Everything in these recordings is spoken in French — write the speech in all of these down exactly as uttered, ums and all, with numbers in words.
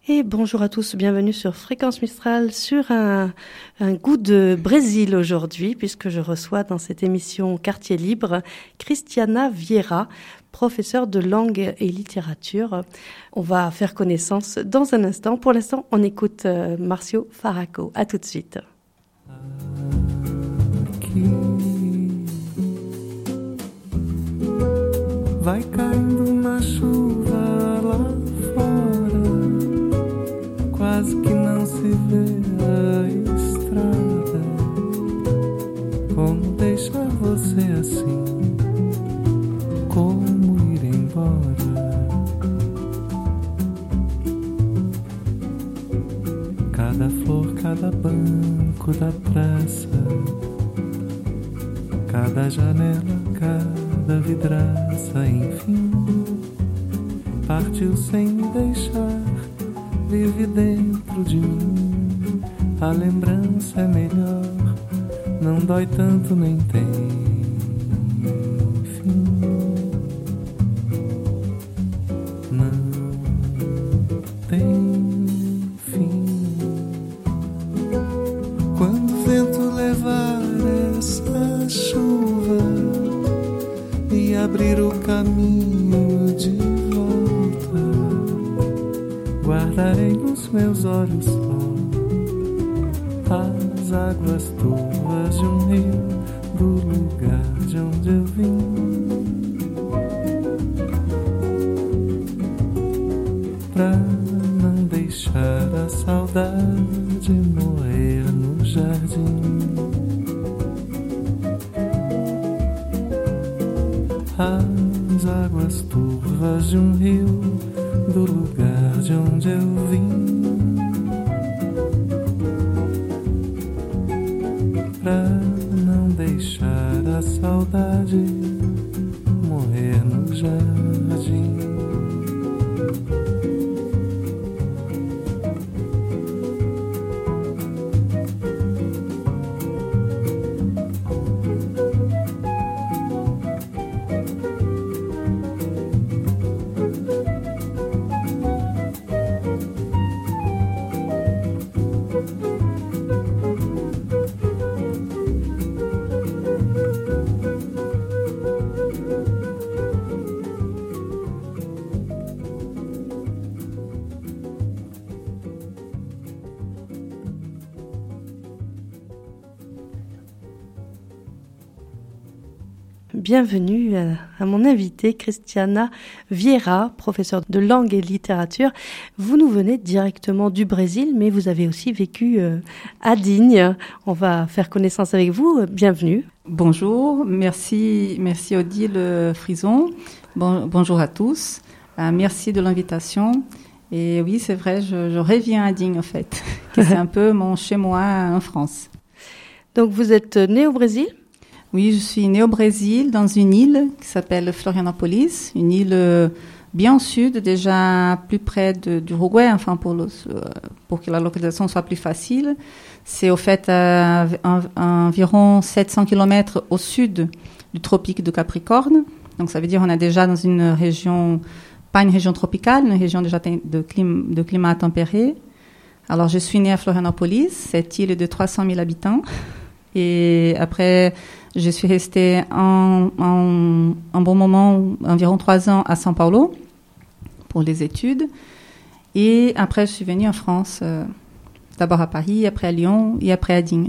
Et bonjour à tous, bienvenue sur Fréquence Mistral sur un, un goût de Brésil aujourd'hui, puisque je reçois dans cette émission Quartier Libre Cristiana Vieira, professeure de langue et littérature. On va faire connaissance dans un instant. Pour l'instant, on écoute euh, Marcio Faraco. À tout de suite. Aqui vai caindo uma chuva lá fora, quase que não se vê a estrada. Como deixar você assim? Como ir embora? Cada flor, cada banco da praça, cada janela, cada vidraça, enfim, partiu sem me deixar. Vive dentro de mim, a lembrança é melhor, não dói tanto nem tem fim. Não tem fim. Quando o vento levar essa chuva e abrir o caminho de volta, guardarei nos meus olhos só as águas turvas de um rio, do lugar de onde eu vim. Pra não deixar a saudade morrer no jardim. As águas turvas de um rio, do lugar de onde eu vim. Pra não deixar a saudade morrer no jardim. Bienvenue à mon invitée Cristiana Vieira, professeure de langue et littérature. Vous nous venez directement du Brésil, mais vous avez aussi vécu à Digne. On va faire connaissance avec vous. Bienvenue. Bonjour, merci, merci Odile Frison. Bon, bonjour à tous. Euh, merci de l'invitation. Et oui, c'est vrai, je, je reviens à Digne en fait, que c'est un peu mon chez-moi en France. Donc vous êtes née au Brésil ? Oui, je suis née au Brésil, dans une île qui s'appelle Florianópolis, une île bien au sud, déjà plus près de, du Uruguay, enfin pour, le, pour que la localisation soit plus facile. C'est au fait à, à, à environ sept cents kilomètres au sud du tropique de Capricorne. Donc ça veut dire qu'on est déjà dans une région, pas une région tropicale, une région déjà de, clim, de climat tempéré. Alors je suis née à Florianópolis, cette île de trois cent mille habitants. Et après, je suis restée un, un, un bon moment, environ trois ans, à São Paulo pour les études. Et après, je suis venue en France, euh, d'abord à Paris, après à Lyon et après à Digne.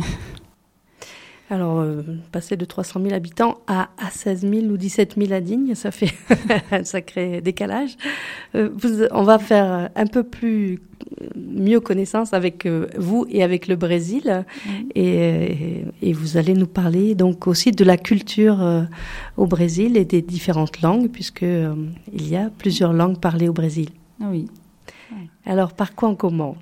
Alors, euh, passer de trois cent mille habitants à, à seize mille ou dix-sept mille à Digne, ça fait un sacré décalage. Euh, vous, on va faire un peu plus mieux connaissance avec euh, vous et avec le Brésil. Mmh. Et, et vous allez nous parler donc aussi de la culture euh, au Brésil et des différentes langues, puisque euh, il y a plusieurs langues parlées au Brésil. Oui. Alors, par quoi on commence ?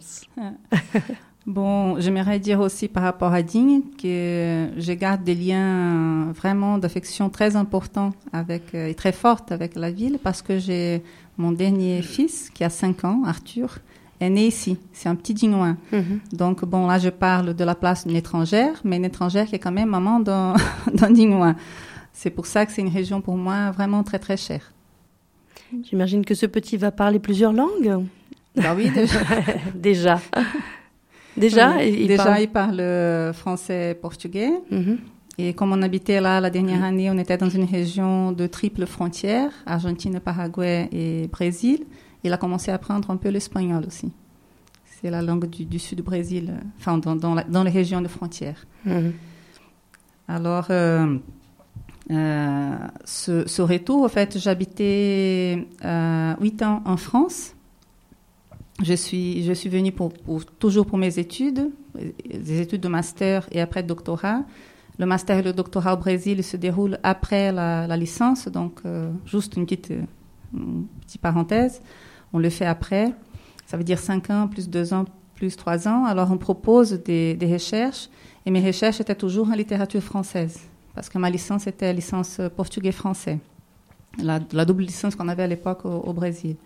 Bon, j'aimerais dire aussi par rapport à Digne que je garde des liens vraiment d'affection très importants avec, et très fortes avec la ville, parce que j'ai mon dernier fils qui a cinq ans, Arthur, est né ici. C'est un petit Dignois. Mm-hmm. Donc, bon, là, je parle de la place d'une étrangère, mais une étrangère qui est quand même maman d'un, d'un Dignois. C'est pour ça que c'est une région pour moi vraiment très, très chère. J'imagine que ce petit va parler plusieurs langues. Bah oui, déjà. déjà. Déjà, oui, il déjà, parle... il parle français et portugais. Mm-hmm. Et comme on habitait là la dernière année, on était dans une région de triple frontière, Argentine, Paraguay et Brésil. Il a commencé à apprendre un peu l'espagnol aussi. C'est la langue du, du sud du Brésil, enfin dans, dans, la, dans les régions de frontières. Mm-hmm. Alors, euh, euh, ce, ce retour, en fait, j'habitais euh, huit ans en France. Je suis, je suis venue pour, pour, toujours pour mes études, des études de master et après de doctorat. Le master et le doctorat au Brésil se déroulent après la, la licence, donc euh, juste une petite, une petite parenthèse. On le fait après. Ça veut dire cinq ans, plus deux ans, plus trois ans. Alors, on propose des, des recherches. Et mes recherches étaient toujours en littérature française, parce que ma licence était licence portugais-français, la, la double licence qu'on avait à l'époque au, au Brésil.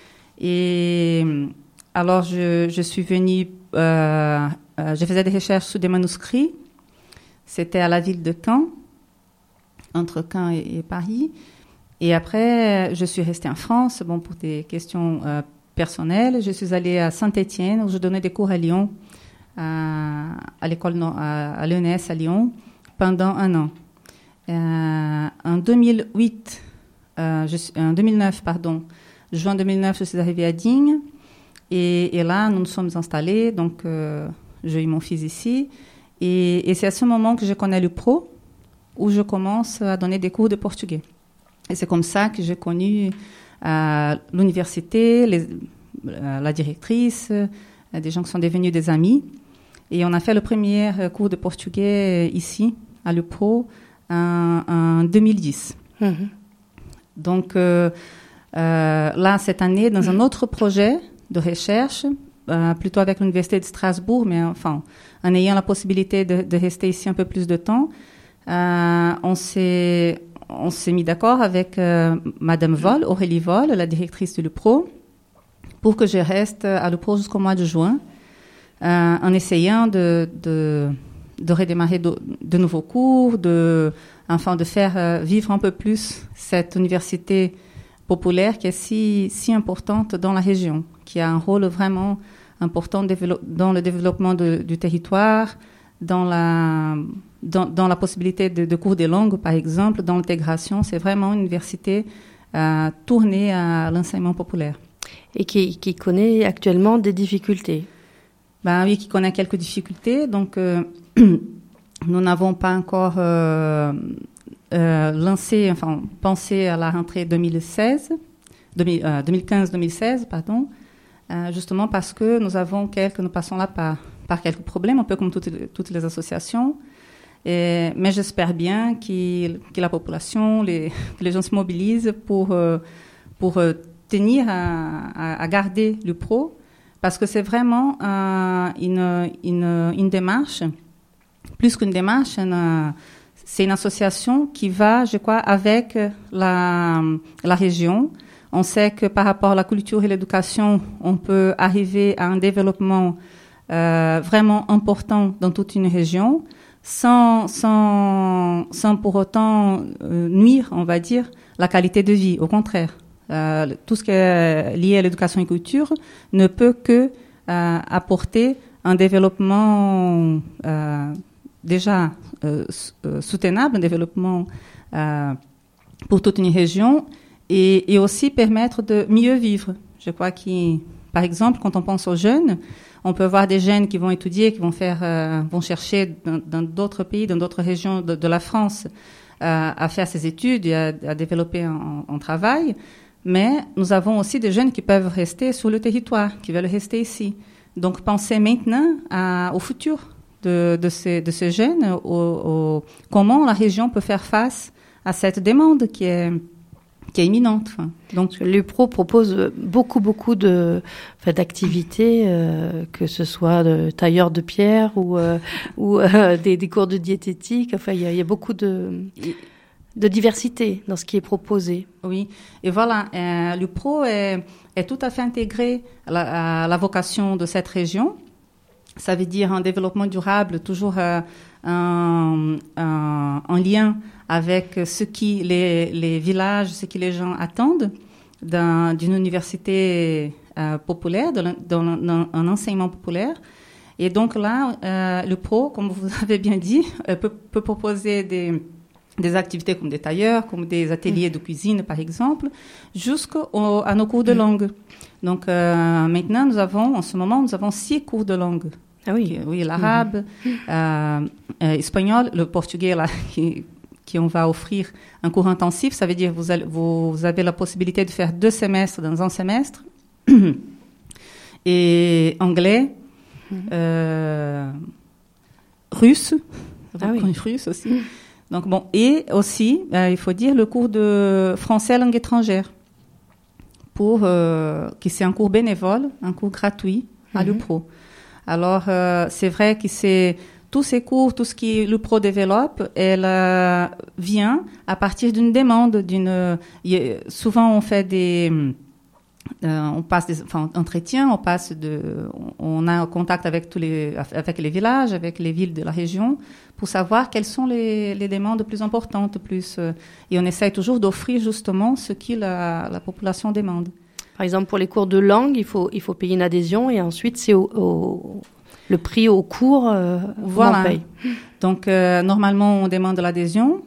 Et alors, je, je suis venue... Euh, euh, je faisais des recherches sur des manuscrits. C'était à la ville de Caen, entre Caen et, et Paris. Et après, je suis restée en France, bon, pour des questions euh, personnelles. Je suis allée à Saint-Étienne, où je donnais des cours à Lyon, à, à l'école, à, à l'E N S à Lyon, pendant un an. Euh, en deux mille huit, euh, je suis, en deux mille neuf, pardon, juin deux mille neuf, je suis arrivée à Digne. Et, et là, nous nous sommes installés, donc euh, j'ai eu mon fils ici. Et, et c'est à ce moment que je connais le pro, où je commence à donner des cours de portugais. Et c'est comme ça que j'ai connu euh, l'université, les, euh, la directrice, euh, des gens qui sont devenus des amis. Et on a fait le premier cours de portugais ici, à l'U P R O, en, en deux mille dix. Mm-hmm. Donc euh, euh, là, cette année, dans un autre projet de recherche, euh, plutôt avec l'Université de Strasbourg, mais enfin, en ayant la possibilité de, de rester ici un peu plus de temps, euh, on s'est, on s'est mis d'accord avec euh, Madame Vol, Aurélie Vol, la directrice de l'U P R O, pour que je reste à l'U P R O jusqu'au mois de juin, euh, en essayant de, de, de redémarrer de, de nouveaux cours, de, enfin, de faire euh, vivre un peu plus cette université populaire qui est si, si importante dans la région, qui a un rôle vraiment important dans le développement de, du territoire, dans la, dans, dans la possibilité de, de cours des langues, par exemple, dans l'intégration. C'est vraiment une université euh, tournée à l'enseignement populaire. Et qui, qui connaît actuellement des difficultés. Ben oui, qui connaît quelques difficultés. Donc, euh, nous n'avons pas encore euh, euh, lancé, enfin, pensé à la rentrée deux mille seize, deux mille, euh, deux mille quinze deux mille seize, pardon, euh, justement parce que nous avons quelques, nous passons là par, par quelques problèmes, un peu comme toutes, toutes les associations. Et, mais j'espère bien qu'il, que la population, les, que les gens se mobilisent pour, euh, pour euh, tenir à, à, à garder l'U P R O, parce que c'est vraiment euh, une, une, une démarche, plus qu'une démarche, une, c'est une association qui va, je crois, avec la, la région. On sait que par rapport à la culture et l'éducation, on peut arriver à un développement euh, vraiment important dans toute une région, sans, sans, sans pour autant euh, nuire, on va dire, la qualité de vie. Au contraire. Euh, tout ce qui est lié à l'éducation et culture ne peut que euh, apporter un développement euh, déjà euh, soutenable, un développement euh, pour toute une région et, et aussi permettre de mieux vivre. Je crois que, par exemple, quand on pense aux jeunes, on peut voir des jeunes qui vont étudier, qui vont faire, euh, vont chercher dans, dans d'autres pays, dans d'autres régions de, de la France, euh, à faire ses études et à, à développer un, un travail. Mais nous avons aussi des jeunes qui peuvent rester sur le territoire, qui veulent rester ici. Donc, pensez maintenant à, au futur de, de, ces, de ces jeunes, au, au, comment la région peut faire face à cette demande qui est, qui est imminente. Donc, l'U P R O propose beaucoup, beaucoup de, enfin, d'activités, euh, que ce soit de tailleur de pierre ou, euh, ou euh, des, des cours de diététique. Enfin, il y a, il y a beaucoup de... de diversité dans ce qui est proposé. Oui, et voilà, euh, l'U P R O est, est tout à fait intégré à la, à la vocation de cette région. Ça veut dire un développement durable, toujours euh, un, un, un lien avec ce qui les, les villages, ce que les gens attendent d'un, d'une université euh, populaire, dans, dans, dans un enseignement populaire. Et donc là, euh, le pro, comme vous avez bien dit, euh, peut, peut proposer des, des activités comme des tailleurs, comme des ateliers mmh. de cuisine, par exemple, jusqu'à nos cours de langue. Donc euh, maintenant, nous avons, en ce moment, nous avons six cours de langue. Ah oui, qui, oui, l'arabe, mmh. euh, euh, espagnol, le portugais, là, qui, qui on va offrir un cours intensif. Ça veut dire que vous, allez, vous, vous avez la possibilité de faire deux semestres dans un semestre. Et anglais, mmh. euh, russe, ah oui. russe aussi. Mmh. Donc bon, et aussi, euh, il faut dire le cours de français langue étrangère, pour euh, qui c'est un cours bénévole, un cours gratuit à mmh. l'UPRO. Alors euh, c'est vrai que c'est tous ces cours, tout ce que l'UPRO développe, elle euh, vient à partir d'une demande, d'une. Souvent on fait des Euh, on passe des enfin, entretiens, on passe de, on, on a un contact avec tous les, avec les villages, avec les villes de la région, pour savoir quelles sont les, les demandes plus importantes, plus, euh, et on essaye toujours d'offrir justement ce que la, la population demande. Par exemple, pour les cours de langue, il faut, il faut payer une adhésion et ensuite c'est au, au, le prix au cours, euh, voilà. On paye. Donc euh, normalement on demande l'adhésion.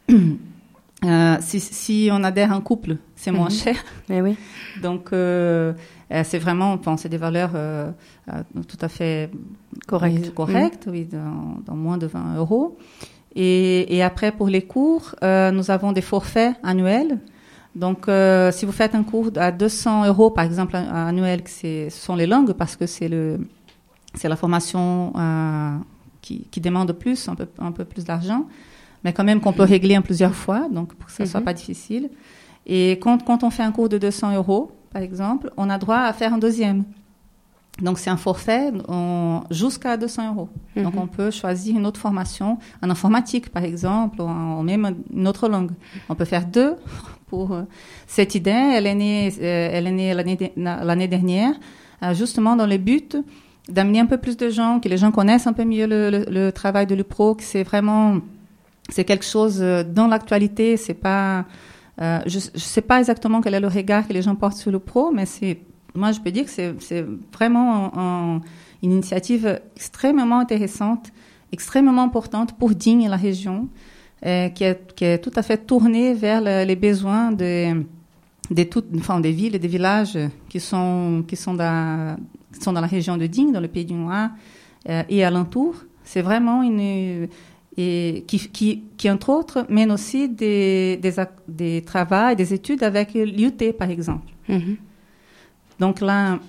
Euh, si, si on adhère en couple, c'est moins mmh. cher. Mais oui. Donc, euh, c'est vraiment, enfin, c'est des valeurs euh, euh, tout à fait correctes, oui, correctes, mmh. oui, dans, dans moins de vingt euros. Et, et après, pour les cours, euh, nous avons des forfaits annuels. Donc, euh, si vous faites un cours à deux cents euros, par exemple, annuel, c'est, ce sont les langues, parce que c'est le, c'est la formation euh, qui, qui demande plus, un peu, un peu plus d'argent. Mais quand même qu'on peut régler en plusieurs fois, donc pour que ça ne soit mm-hmm. pas difficile. Et quand, quand on fait un cours de deux cents euros, par exemple, on a droit à faire un deuxième. Donc, c'est un forfait on, jusqu'à deux cents euros. Mm-hmm. Donc, on peut choisir une autre formation, en informatique, par exemple, ou, en, ou même une autre langue. On peut faire deux. Pour euh, cette idée, elle est née, euh, elle est née l'année, l'année dernière, euh, justement dans le but d'amener un peu plus de gens, que les gens connaissent un peu mieux le, le, le travail de l'UPRO, que c'est vraiment... C'est quelque chose dans l'actualité, c'est pas, euh, je ne sais pas exactement quel est le regard que les gens portent sur le pro, mais c'est, moi je peux dire que c'est, c'est vraiment un, un, une initiative extrêmement intéressante, extrêmement importante pour Digne et la région, euh, qui, est, qui est tout à fait tournée vers le, les besoins des, des, toutes, enfin, des villes et des villages qui sont, qui sont, dans, qui sont dans la région de Digne, dans le pays du Noir euh, et alentour. C'est vraiment une... Et qui, qui, qui, entre autres, mène aussi des, des, des travaux, des études avec l'U T, par exemple. Mm-hmm. Donc là,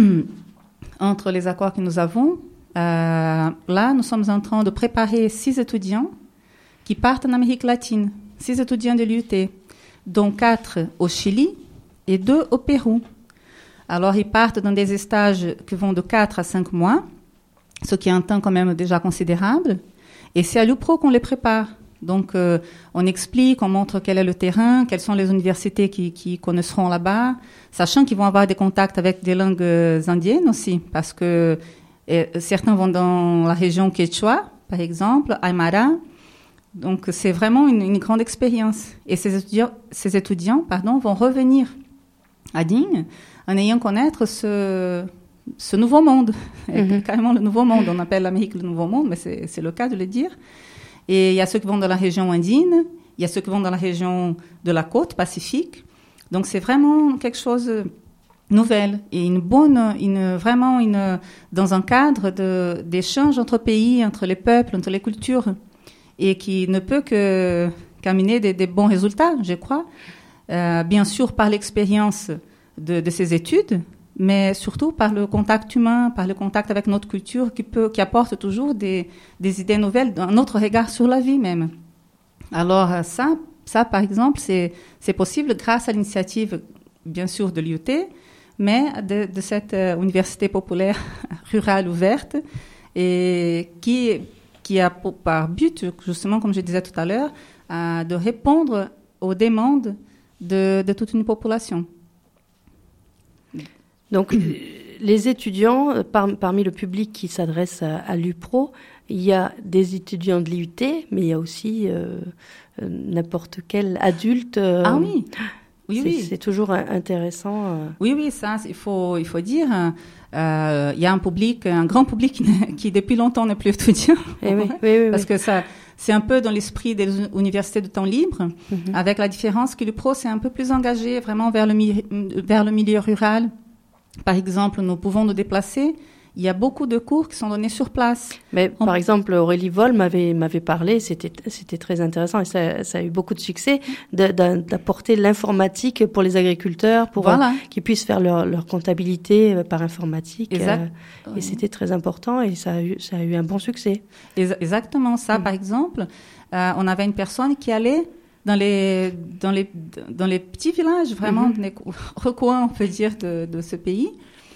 entre les accords que nous avons, euh, là, nous sommes en train de préparer six étudiants qui partent en Amérique latine, six étudiants de l'U T, dont quatre au Chili et deux au Pérou. Alors, ils partent dans des stages qui vont de quatre à cinq mois, ce qui est un temps quand même déjà considérable. Et c'est à l'UPRO qu'on les prépare. Donc, euh, on explique, on montre quel est le terrain, quelles sont les universités qui, qui connaîtront là-bas, sachant qu'ils vont avoir des contacts avec des langues indiennes aussi, parce que et, certains vont dans la région Quechua, par exemple, Aymara. Donc, c'est vraiment une, une grande expérience. Et ces étudiants, ces étudiants pardon, vont revenir à Digne en ayant connaître ce... ce nouveau monde, mm-hmm. carrément le nouveau monde. On appelle l'Amérique le nouveau monde, mais c'est, c'est le cas de le dire. Et il y a ceux qui vont dans la région andine, il y a ceux qui vont dans la région de la côte pacifique. Donc c'est vraiment quelque chose de nouvel et une bonne, une, vraiment une, dans un cadre de, d'échange entre pays, entre les peuples, entre les cultures, et qui ne peut que qu'amener des, des bons résultats, je crois. Euh, bien sûr par l'expérience de, de ces études, mais surtout par le contact humain, par le contact avec notre culture qui, peut, qui apporte toujours des, des idées nouvelles, un autre regard sur la vie même. Alors ça, ça par exemple, c'est, c'est possible grâce à l'initiative, bien sûr, de l'U T, mais de, de cette euh, université populaire rurale ouverte, et qui, qui a pour, par but, justement, comme je disais tout à l'heure, euh, de répondre aux demandes de, de toute une population. Donc, les étudiants, par, parmi le public qui s'adresse à, à l'UPRO, il y a des étudiants de l'I U T, mais il y a aussi euh, n'importe quel adulte. Euh, ah oui. Oui, c'est, oui. c'est toujours intéressant. Euh... Oui, oui, ça, il faut, il faut dire. Il euh, y a un public, un grand public qui, qui depuis longtemps n'est plus étudiant. Et oui, oui, oui, parce oui. que ça, c'est un peu dans l'esprit des universités de temps libre, mm-hmm. avec la différence que l'UPRO c'est un peu plus engagé vraiment vers le, mi- vers le milieu rural. Par exemple, nous pouvons nous déplacer. Il y a beaucoup de cours qui sont donnés sur place. Mais On... par exemple, Aurélie Vol m'avait m'avait parlé, c'était c'était très intéressant et ça, ça a eu beaucoup de succès de, de, d'apporter l'informatique pour les agriculteurs, pour voilà. euh, qu'ils puissent faire leur leur comptabilité euh, par informatique. Exact. Euh, et oui. C'était très important et ça a eu ça a eu un bon succès. Exactement ça. Mm. Par exemple, euh, on avait une personne qui allait dans les dans les dans les petits villages, vraiment mm-hmm. les recoins, on peut dire, de de ce pays.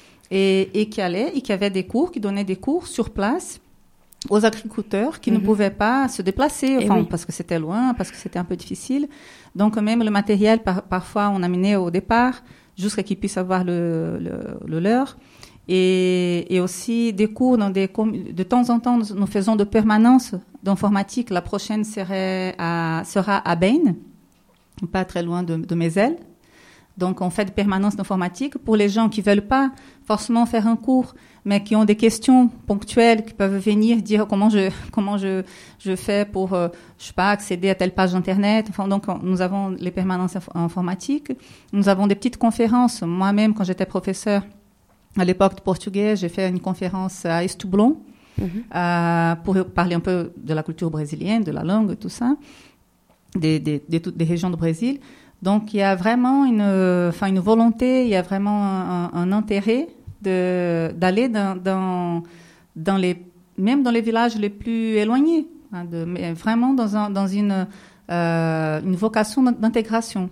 Et, et qui allait, et qui avait des cours, qui donnait des cours sur place aux agriculteurs qui mm-hmm. ne pouvaient pas se déplacer, enfin, oui. parce que c'était loin, parce que c'était un peu difficile. Donc, même le matériel, par, parfois, on amenait au départ, jusqu'à qu'ils puissent avoir le, le, le leur. Et, et aussi des cours dans des, de temps en temps, nous, nous faisons de permanence d'informatique. La prochaine serait à, sera à Bain, pas très loin de, de Mézel. Donc, on fait des permanences d'informatique pour les gens qui veulent pas forcément faire un cours, mais qui ont des questions ponctuelles, qui peuvent venir dire comment je comment je je fais pour euh, je sais pas accéder à telle page internet. Enfin, donc, on, nous avons les permanences inf- informatiques. Nous avons des petites conférences. Moi-même, quand j'étais professeur à l'époque de portugais, j'ai fait une conférence à Estoublon mm-hmm. euh, pour parler un peu de la culture brésilienne, de la langue, tout ça, des des des, des régions du Brésil. Donc, il y a vraiment une, enfin, une volonté, il y a vraiment un, un intérêt de, d'aller dans, dans, dans les, même dans les villages les plus éloignés, hein, de, mais vraiment dans, un, dans une, euh, une vocation d'intégration.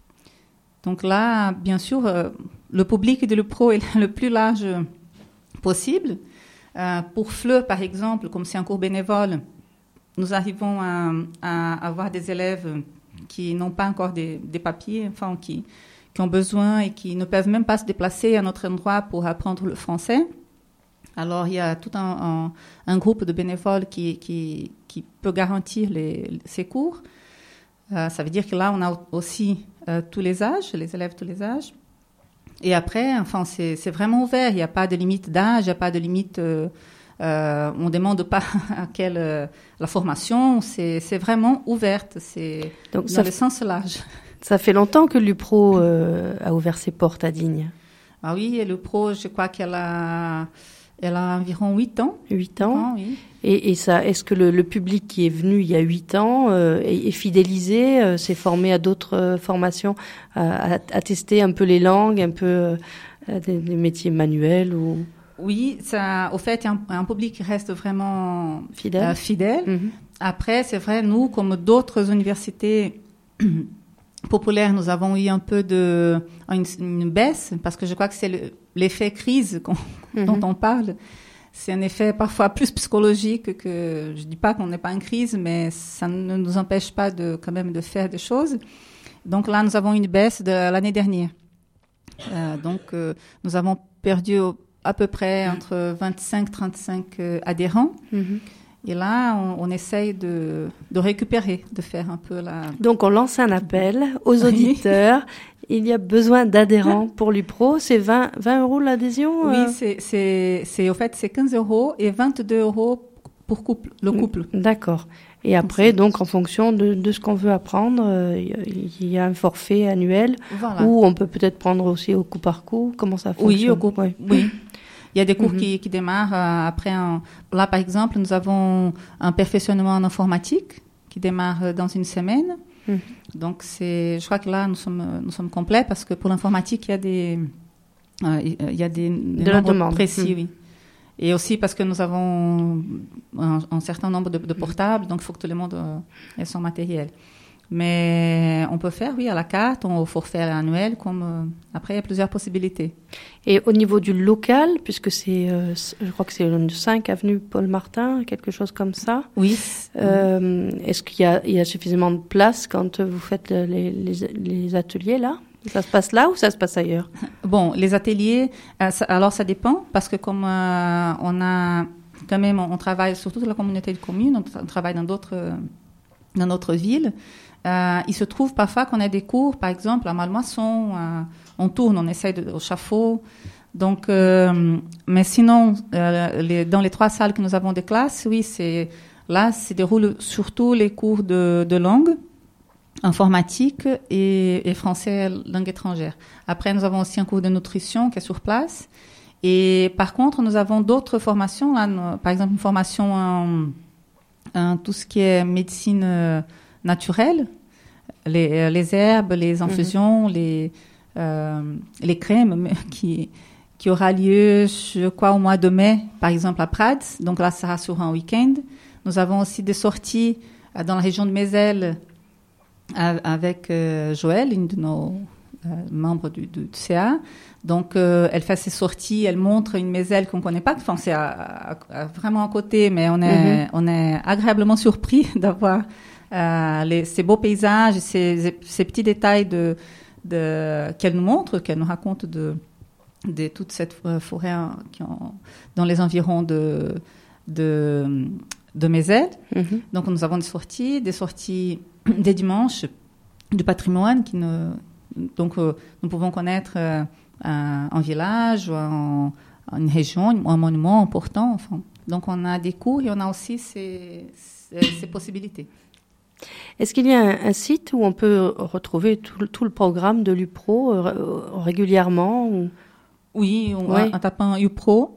Donc là, bien sûr, euh, le public de l'UPRO est le plus large possible. Euh, pour F L E, par exemple, comme c'est un cours bénévole, nous arrivons à, à avoir des élèves qui n'ont pas encore des, des papiers, enfin, qui, qui ont besoin et qui ne peuvent même pas se déplacer à notre endroit pour apprendre le français. Alors, il y a tout un, un, un groupe de bénévoles qui, qui, qui peut garantir les, ces cours. Euh, ça veut dire que là, on a aussi euh, tous les âges, les élèves tous les âges. Et après, enfin, c'est, c'est vraiment ouvert. Il n'y a pas de limite d'âge, il n'y a pas de limite... Euh, Euh, on ne demande pas à quelle euh, la formation, c'est, c'est vraiment ouverte, c'est Donc dans ça le f... sens large. Ça fait longtemps que l'UPRO euh, a ouvert ses portes à Digne. Ah oui, et l'UPRO, je crois qu'elle a, elle a environ huit ans. Huit ans. ans oui. Et, et ça, est-ce que le, le public qui est venu il y a huit ans euh, est, est fidélisé, euh, s'est formé à d'autres euh, formations, à, à, à tester un peu les langues, un peu euh, des, des métiers manuels ou... Oui, ça, au fait, il y a un, un public qui reste vraiment fidèle. Euh, fidèle. Mm-hmm. Après, c'est vrai, nous, comme d'autres universités populaires, nous avons eu un peu de une, une baisse, parce que je crois que c'est le, l'effet crise qu'on, mm-hmm. dont on parle. C'est un effet parfois plus psychologique que, je dis pas qu'on n'est pas en crise, mais ça ne nous empêche pas de, quand même, de faire des choses. Donc là, nous avons une baisse de l'année dernière. Euh, donc, euh, nous avons perdu à peu près entre vingt-cinq et trente-cinq euh, adhérents. Mm-hmm. Et là, on, on essaye de, de récupérer, de faire un peu la... Donc, on lance un appel aux auditeurs. Il y a besoin d'adhérents pour l'UPRO. C'est vingt, vingt euros l'adhésion Oui, euh... c'est, c'est, c'est, au fait, c'est quinze euros et vingt-deux euros pour couple, le couple. D'accord. Et après, donc, en fonction de, de ce qu'on veut apprendre, euh, il y a un forfait annuel voilà. Ou on peut peut-être prendre aussi au coup par coup. Comment ça fonctionne? Oui, au coup, ouais. oui. Il y a des cours mm-hmm. qui, qui démarrent euh, après un... Là, par exemple, nous avons un perfectionnement en informatique qui démarre dans une semaine. Mm-hmm. Donc, c'est... je crois que là, nous sommes, nous sommes complets parce que pour l'informatique, il y a des... Euh, il y a des, des de nombres la demande. précis, Mm-hmm. oui. Et aussi parce que nous avons un, un certain nombre de, de portables, donc il faut que tout le monde euh, ait son matériel. Mais on peut faire, oui, à la carte, au forfait annuel, comme euh, après, il y a plusieurs possibilités. Et au niveau du local, puisque c'est, euh, je crois que c'est le cinq avenue Paul Martin, quelque chose comme ça. Oui. Euh, est-ce qu'il y a, il y a suffisamment de place quand vous faites les, les, les ateliers là? Ça se passe là ou ça se passe ailleurs? Bon, les ateliers, euh, ça, alors ça dépend, parce que comme euh, on a quand même, on, on travaille sur toute la communauté de communes, on, on travaille dans d'autres, euh, dans d'autres villes, Euh, il se trouve parfois qu'on a des cours, par exemple, à Malmaison, euh, on tourne, on essaye de, au chafaud. Donc, euh, mais sinon, euh, les, dans les trois salles que nous avons de classe, oui, c'est là, se déroulent surtout les cours de, de langue, informatique et, et français langue étrangère. Après, nous avons aussi un cours de nutrition qui est sur place. Et par contre, nous avons d'autres formations, là, nous, par exemple une formation en, en tout ce qui est médecine euh, naturelle, les, les herbes, les infusions, mmh. les, euh, les crèmes qui, qui aura lieu, je crois, au mois de mai, par exemple à Prades. Donc là, ça sera sur un week-end. Nous avons aussi des sorties euh, dans la région de Mézel avec euh, Joël, une de nos euh, membres du, du, du C A. Donc, euh, elle fait ses sorties, elle montre une Mézel qu'on ne connaît pas. Enfin, c'est à, à, à, vraiment à côté, mais on est, mm-hmm. on est agréablement surpris d'avoir euh, les, ces beaux paysages, ces, ces petits détails de, de, qu'elle nous montre, qu'elle nous raconte de, de toute cette forêt hein, qui ont, dans les environs de, de, de Mézel. Mm-hmm. Donc, nous avons des sorties, des sorties des dimanches du patrimoine qui nous, donc euh, nous pouvons connaître euh, un, un village ou un, une région ou un monument important. Enfin. Donc on a des cours et on a aussi ces, ces, ces possibilités. Est-ce qu'il y a un, un site où on peut retrouver tout, tout le programme de l'U P R O euh, régulièrement ou... Oui, on, ouais. en, en tapant U P R O,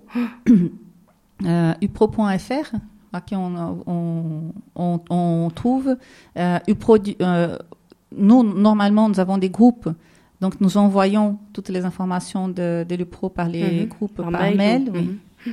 euh, u p r o point f r. Qui on, on, on, on trouve euh, U P R O, euh, nous normalement nous avons des groupes, donc nous envoyons toutes les informations de, de l'U P R O par les mm-hmm. groupes par, par mail, mail oui. mm-hmm.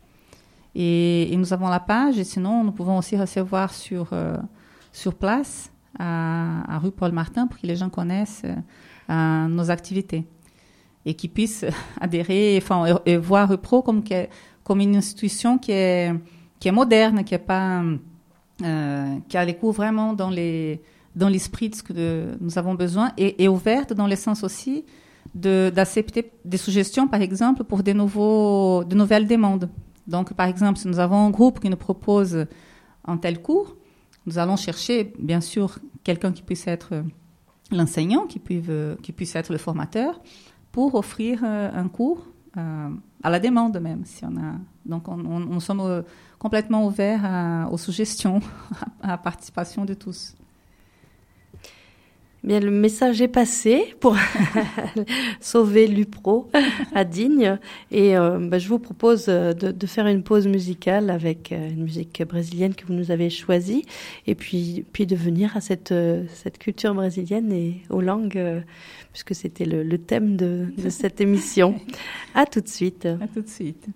et, et nous avons la page et sinon nous pouvons aussi recevoir sur euh, sur place à, à rue Paul Martin pour que les gens connaissent euh, nos activités et qu'ils puissent adhérer enfin et, et voir U P R O comme, comme une institution qui est qui est moderne, qui est pas, euh, qui a les cours vraiment dans les, dans l'esprit de ce que de, nous avons besoin et, et ouverte dans le sens aussi de, d'accepter des suggestions, par exemple, pour des nouveaux, de nouvelles demandes. Donc, par exemple, si nous avons un groupe qui nous propose un tel cours, nous allons chercher, bien sûr, quelqu'un qui puisse être l'enseignant, qui puisse, qui puisse être le formateur, pour offrir un cours euh, à la demande même, si on a. Donc, on, on, on sommes euh, complètement ouverts à, aux suggestions, à la participation de tous. Bien, le message est passé pour sauver l'U P R O à Digne. Et euh, bah, je vous propose de, de faire une pause musicale avec euh, une musique brésilienne que vous nous avez choisie. Et puis, puis de venir à cette, euh, cette culture brésilienne et aux langues, euh, puisque c'était le, le thème de, de cette émission. À tout de suite. À tout de suite.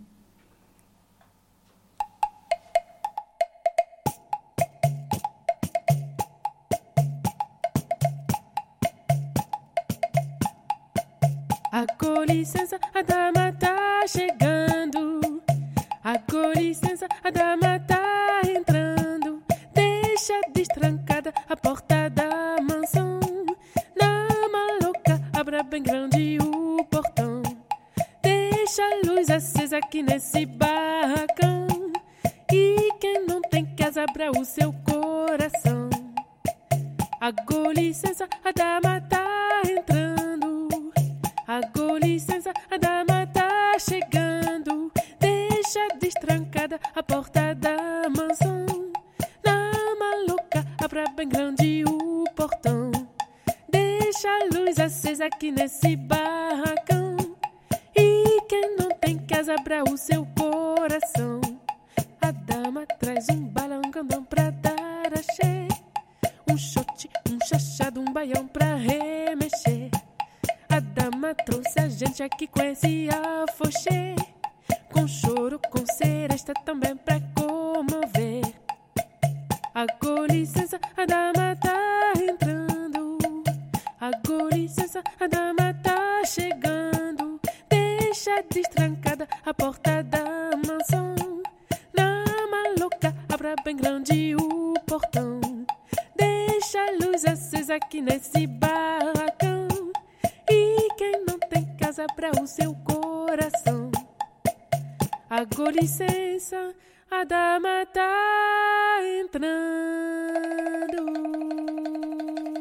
A com licença, a dama tá chegando. A com licença, a dama tá entrando. Deixa destrancada a porta da mansão. Dama louca, abra bem grande o portão. Deixa a luz acesa aqui nesse barracão. E quem não tem casa, abra o seu coração. A com licença, a dama tá entrando. A com licença, a dama tá chegando. Deixa destrancada a porta da mansão. Dama louca, abra bem grande o portão. Deixa a luz acesa aqui nesse barracão. E quem não tem casa, abra o seu coração. A dama traz um balão grandão pra dar axé. Um chote, um chachado, um baião pra remexer. A dama trouxe a gente aqui com esse afoxê, com choro, com seresta também pra comover. A com licença, a dama tá entrando. A com licença, a dama tá chegando. Deixa destrancada a porta da mansão. Dama louca, abra bem grande o portão. Deixa a luz acesa aqui nesse barracão. E quem não tem casa, abra o seu coração. A com licença, a dama tá entrando.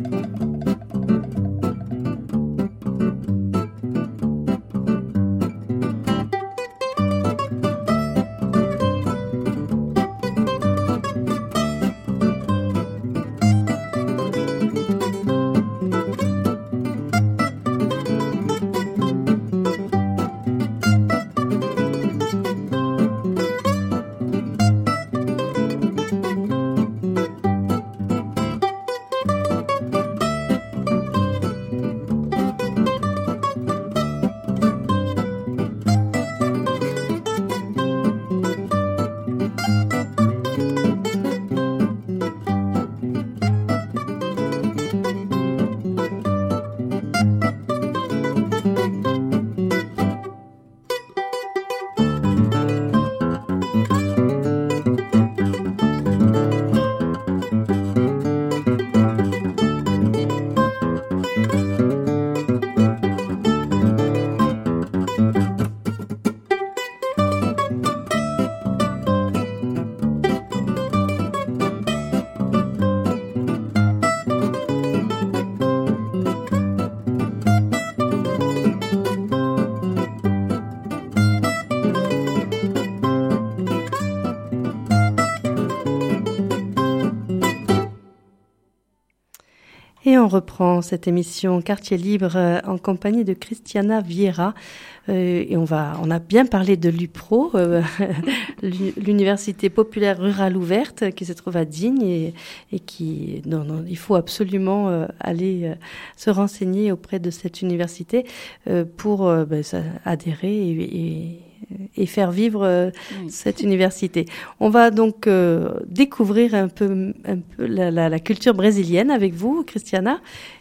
Et on reprend cette émission Quartier Libre euh, en compagnie de Cristiana Vieira. Euh, et on va, on a bien parlé de l'U P R O, euh, l'Université populaire rurale ouverte qui se trouve à Digne et, et qui, non, non, il faut absolument euh, aller euh, se renseigner auprès de cette université euh, pour euh, ben, ça, adhérer et, et et faire vivre euh, oui. cette université. On va donc euh, découvrir un peu, un peu la, la, la culture brésilienne avec vous, Cristiana,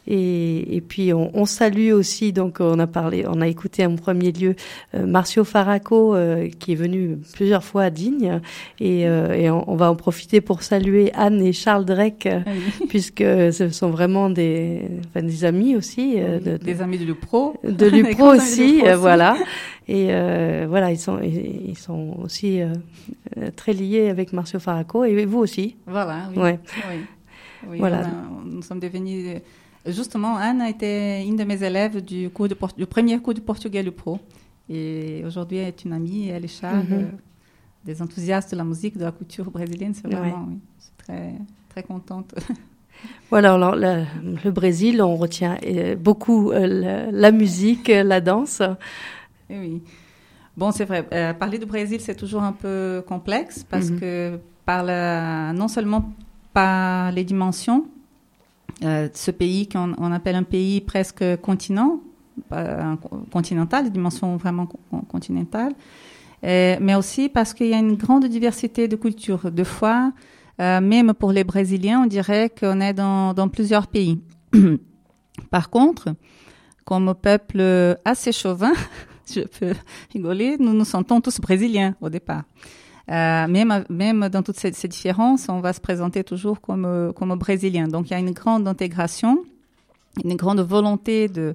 et, et puis on, on salue aussi. Donc on a parlé, on a écouté en premier lieu euh, Marcio Faraco euh, qui est venu plusieurs fois à Digne, et, euh, et on, on va en profiter pour saluer Anne et Charles Drek, euh, oui. puisque ce sont vraiment des, enfin, des amis aussi, euh, oui, de, des de, amis de l'U P R O, de l'U P R O aussi, euh, voilà. Et euh, voilà, ils sont ils sont aussi euh, très liés avec Marcio Faraco, et vous aussi. Voilà, oui. Ouais. oui. oui voilà. On a, nous sommes devenus. Justement, Anne a été une de mes élèves du cours de du premier cours de portugais l'U P R O, et aujourd'hui elle est une amie. Elle est Charles, mm-hmm. euh, des enthousiastes de la musique, de la culture brésilienne. C'est vraiment, ouais. oui, je suis très très contente. Voilà, alors le, le Brésil, on retient beaucoup euh, la, la musique, la danse. Oui. Bon, c'est vrai. Euh, parler du Brésil, c'est toujours un peu complexe parce mm-hmm. que par la, non seulement par les dimensions, euh, ce pays qu'on on appelle un pays presque continent, euh, continental, des dimensions vraiment continentales, euh, mais aussi parce qu'il y a une grande diversité de cultures. De fois, euh, même pour les Brésiliens, on dirait qu'on est dans, dans plusieurs pays. Par contre, comme peuple assez chauvin, je peux rigoler, nous nous sentons tous brésiliens au départ. Euh, même, même dans toutes ces, ces différences, on va se présenter toujours comme, comme brésiliens. Donc, il y a une grande intégration, une grande volonté de,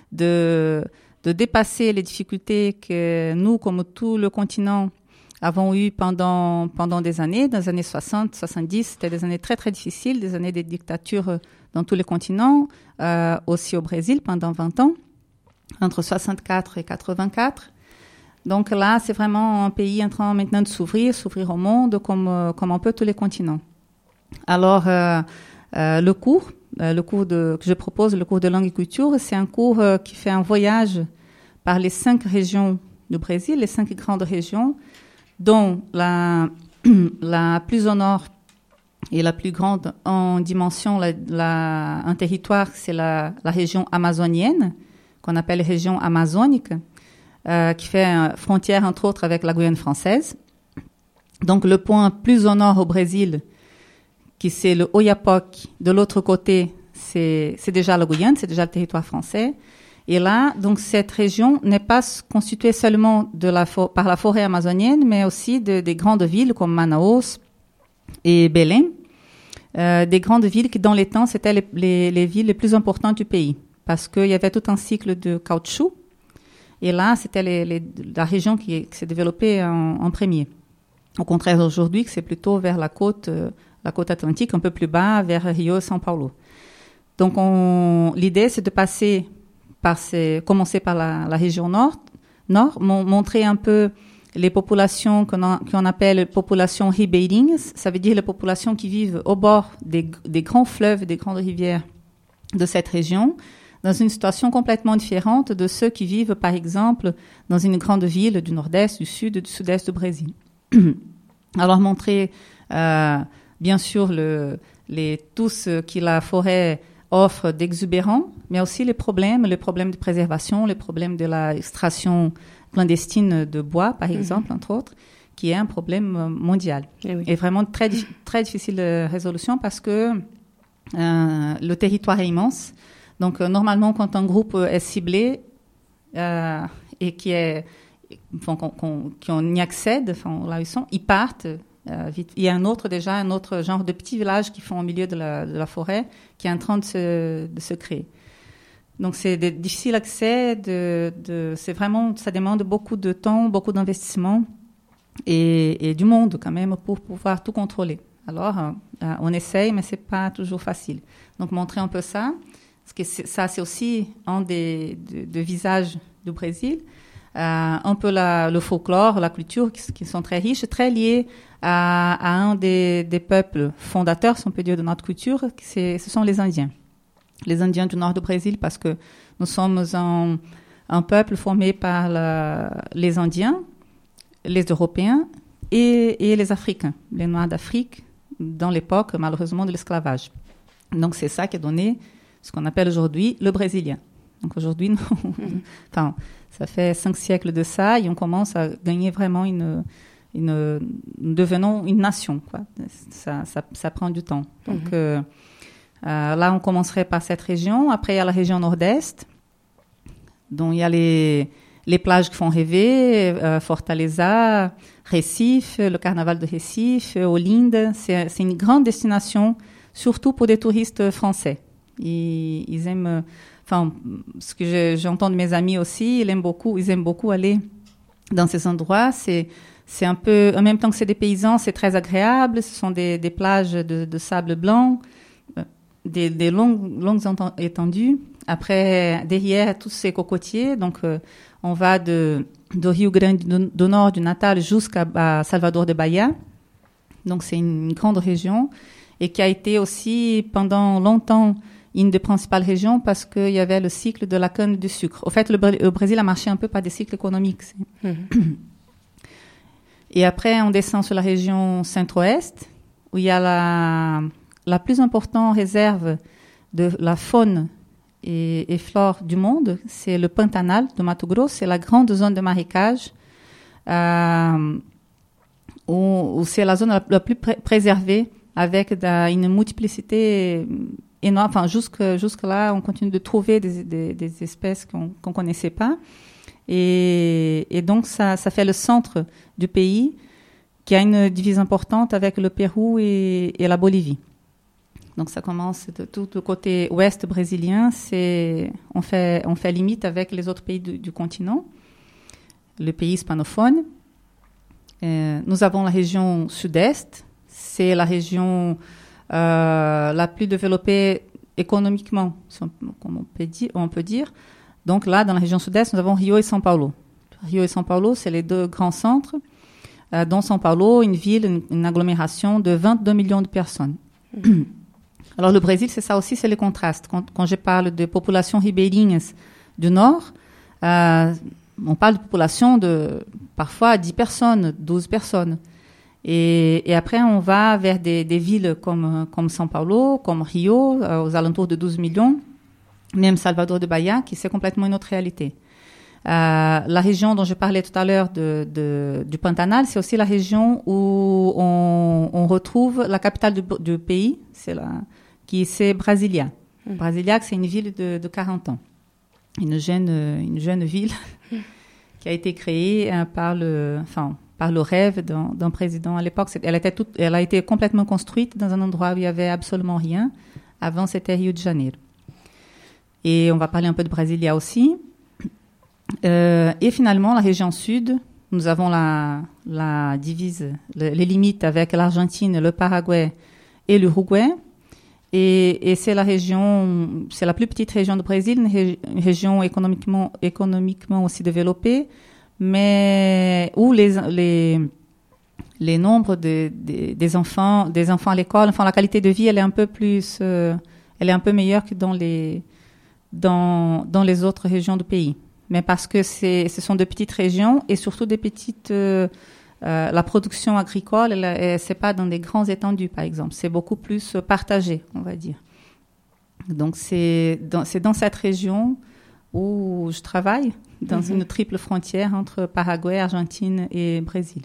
de, de dépasser les difficultés que nous, comme tout le continent, avons eues pendant, pendant des années. Dans les années soixante, soixante-dix, c'était des années très, très difficiles, des années de dictature dans tous les continents, euh, aussi au Brésil pendant vingt ans. Entre soixante-quatre et quatre-vingt-quatre. Donc là, c'est vraiment un pays en train maintenant de s'ouvrir, s'ouvrir au monde comme, comme un peu tous les continents. Alors, euh, euh, le cours, euh, le cours de, que je propose, le cours de langue et culture, c'est un cours euh, qui fait un voyage par les cinq régions du Brésil, les cinq grandes régions, dont la, la plus au nord et la plus grande en dimension, la, la, un territoire, c'est la, la région amazonienne, qu'on appelle région amazonique, euh, qui fait euh, frontière, entre autres, avec la Guyane française. Donc, le point plus au nord au Brésil, qui c'est le Oiapoque, de l'autre côté, c'est, c'est déjà la Guyane, c'est déjà le territoire français. Et là, donc, cette région n'est pas constituée seulement de la for- par la forêt amazonienne, mais aussi de, des grandes villes comme Manaus et Belém, euh, des grandes villes qui, dans les temps, c'était les, les, les villes les plus importantes du pays, parce qu'il y avait tout un cycle de caoutchouc. Et là, c'était les, les, la région qui, qui s'est développée en, en premier. Au contraire, aujourd'hui, que c'est plutôt vers la côte, euh, la côte atlantique, un peu plus bas, vers Rio et São Paulo. Donc, on, l'idée, c'est de passer par ces, commencer par la, la région nord, nord, mon, montrer un peu les populations qu'on, a, qu'on appelle populations ribeirinhas. Ça veut dire les populations qui vivent au bord des, des grands fleuves, des grandes rivières de cette région, dans une situation complètement différente de ceux qui vivent, par exemple, dans une grande ville du nord-est, du sud, du sud-est du Brésil. Alors, montrer, euh, bien sûr, le, les, tout ce que la forêt offre d'exubérant, mais aussi les problèmes, les problèmes de préservation, les problèmes de l'extraction clandestine de bois, par exemple, mmh. entre autres, qui est un problème mondial. Et, oui. et vraiment très, très difficile de résolution parce que euh, le territoire est immense. Donc, euh, normalement, quand un groupe est ciblé euh, et qui est, enfin, qu'on, qu'on, qu'on y accède, enfin, là où ils sont, ils partent. Euh, vite. Il y a un autre déjà, un autre genre de petits villages qui font au milieu de la, de la forêt, qui est en train de se, de se créer. Donc, c'est de difficile accès. De, de, c'est vraiment, ça demande beaucoup de temps, beaucoup d'investissement et, et du monde quand même pour pouvoir tout contrôler. Alors, euh, on essaye, mais c'est pas toujours facile. Donc, montrer un peu ça, parce que c'est, ça, c'est aussi un des de, de visages du Brésil. Euh, un peu la, le folklore, la culture, qui, qui sont très riches, très liés à, à un des, des peuples fondateurs, si on peut dire, de notre culture, c'est, ce sont les Indiens. Les Indiens du nord du Brésil, parce que nous sommes un, un peuple formé par la, les Indiens, les Européens et, et les Africains, les Noirs d'Afrique, dans l'époque, malheureusement, de l'esclavage. Donc, c'est ça qui a donné ce qu'on appelle aujourd'hui le Brésilien. Donc, aujourd'hui, nous, enfin, ça fait cinq siècles de ça et on commence à gagner vraiment une... une nous devenons une nation, quoi. Ça, ça, ça prend du temps. Donc, mm-hmm. euh, euh, là, on commencerait par cette région. Après, il y a la région nord-est, dont il y a les, les plages qui font rêver, euh, Fortaleza, Recife, le carnaval de Recife, Olinda. C'est, c'est une grande destination, surtout pour des touristes français. Ils, ils aiment... Enfin, ce que je, j'entends de mes amis aussi, ils aiment beaucoup, ils aiment beaucoup aller dans ces endroits. C'est, c'est un peu, en même temps que c'est des paysans, c'est très agréable. Ce sont des, des plages de, de sable blanc, des, des longues, longues étendues. Après, derrière, tous ces cocotiers. Donc, euh, on va de, de Rio Grande do, do Nord, du Natal, jusqu'à Salvador de Bahia. Donc, c'est une grande région et qui a été aussi, pendant longtemps, une des principales régions parce qu'il y avait le cycle de la canne du sucre. Au fait, le, le Brésil a marché un peu par des cycles économiques. Mm-hmm. Et après, on descend sur la région centre-ouest, où il y a la, la plus importante réserve de la faune et, et flore du monde. C'est le Pantanal de Mato Grosso. C'est la grande zone de marécage, euh, où, où c'est la zone la, la plus pré- préservée, avec da, une multiplicité énorme. Enfin, jusque, jusque-là, on continue de trouver des, des, des espèces qu'on ne connaissait pas. Et, et donc, ça, ça fait le centre du pays, qui a une divise importante avec le Pérou et, et la Bolivie. Donc, ça commence de tout le côté ouest brésilien. C'est, on, fait, on fait limite avec les autres pays du, du continent, le pays hispanophone. Euh, nous avons la région sud-est. C'est la région euh, la plus développée économiquement, comme on peut dire, on peut dire. Donc là, dans la région sud-est, nous avons Rio et São Paulo. Rio et São Paulo, c'est les deux grands centres. Euh, dans São Paulo, une ville, une, une agglomération de vingt-deux millions de personnes. Mmh. Alors le Brésil, c'est ça aussi, c'est le contraste. Quand, quand je parle de populations ribeirinhas du nord, euh, on parle de population de parfois dix personnes, douze personnes. Et, et après, on va vers des, des villes comme, comme São Paulo, comme Rio, euh, aux alentours de douze millions, même Salvador de Bahia, qui c'est complètement une autre réalité. Euh, la région dont je parlais tout à l'heure de, de, du Pantanal, c'est aussi la région où on, on retrouve la capitale du, du pays, c'est la, qui c'est Brasilia. Mmh. Brasilia, c'est une ville de, de quarante ans, une jeune, une jeune ville mmh. qui a été créée euh, par le, enfin, par le rêve d'un, d'un président à l'époque. Elle, était toute, elle a été complètement construite dans un endroit où il n'y avait absolument rien. Avant, c'était Rio de Janeiro. Et on va parler un peu de Brasilia aussi. Euh, et finalement, la région sud, nous avons la, la divise, le, les limites avec l'Argentine, le Paraguay et l'Uruguay. Et, et c'est la région, c'est la plus petite région du Brésil, une, ré, une région économiquement, économiquement aussi développée, mais où les, les, les nombres de, de, des enfants, des enfants à l'école, enfin la qualité de vie, elle est un peu plus, euh, elle est un peu meilleure que dans les, dans, dans les autres régions du pays. Mais parce que c'est, ce sont de petites régions et surtout des petites, euh, euh, la production agricole, elle, elle, c'est pas dans des grands étendues, par exemple. C'est beaucoup plus partagé, on va dire. Donc, c'est dans, c'est dans cette région où je travaille, dans mm-hmm. une triple frontière entre Paraguay, Argentine et Brésil.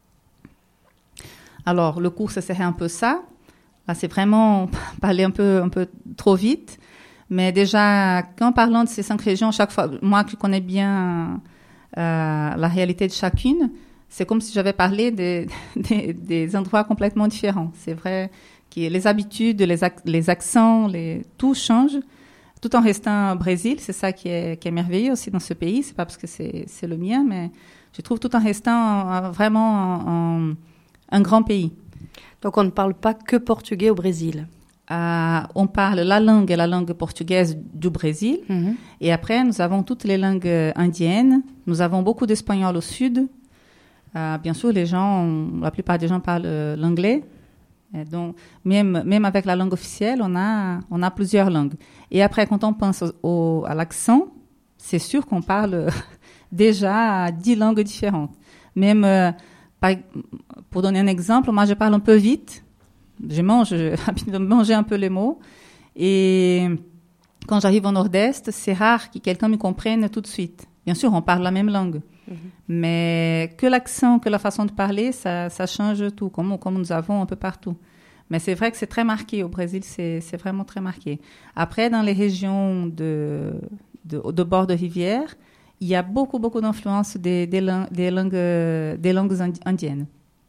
Alors, le cours, ça serait un peu ça. Là, c'est vraiment parler un peu, un peu trop vite. Mais déjà, qu'en parlant de ces cinq régions, chaque fois, moi qui connais bien euh, la réalité de chacune, c'est comme si j'avais parlé des, des, des endroits complètement différents. C'est vrai que les habitudes, les, ac- les accents, les, tout change, tout en restant au Brésil. C'est ça qui est, qui est merveilleux aussi dans ce pays. C'est pas parce que c'est, c'est le mien, mais je trouve tout en restant euh, vraiment en, en, un grand pays. Donc, on ne parle pas que portugais au Brésil. Euh, on parle la langue et la langue portugaise du Brésil. Mm-hmm. Et après, nous avons toutes les langues indiennes. Nous avons beaucoup d'espagnol au sud. Euh, bien sûr, les gens, la plupart des gens parlent euh, l'anglais. Et donc, même, même avec la langue officielle, on a, on a plusieurs langues. Et après, quand on pense au, au, à l'accent, c'est sûr qu'on parle déjà dix langues différentes. Même, euh, par, pour donner un exemple, moi, je parle un peu vite. Je mange, j'ai l'habitude de manger un peu les mots. Et quand j'arrive au Nord-Est, c'est rare que quelqu'un me comprenne tout de suite. Bien sûr, on parle la même langue. Mm-hmm. Mais que l'accent, que la façon de parler, ça, ça change tout, comme, comme nous avons un peu partout. Mais c'est vrai que c'est très marqué. Au Brésil, c'est, c'est vraiment très marqué. Après, dans les régions de, de, de bord de rivière, il y a beaucoup, beaucoup d'influence des, des, lang- des, langues, des langues indiennes.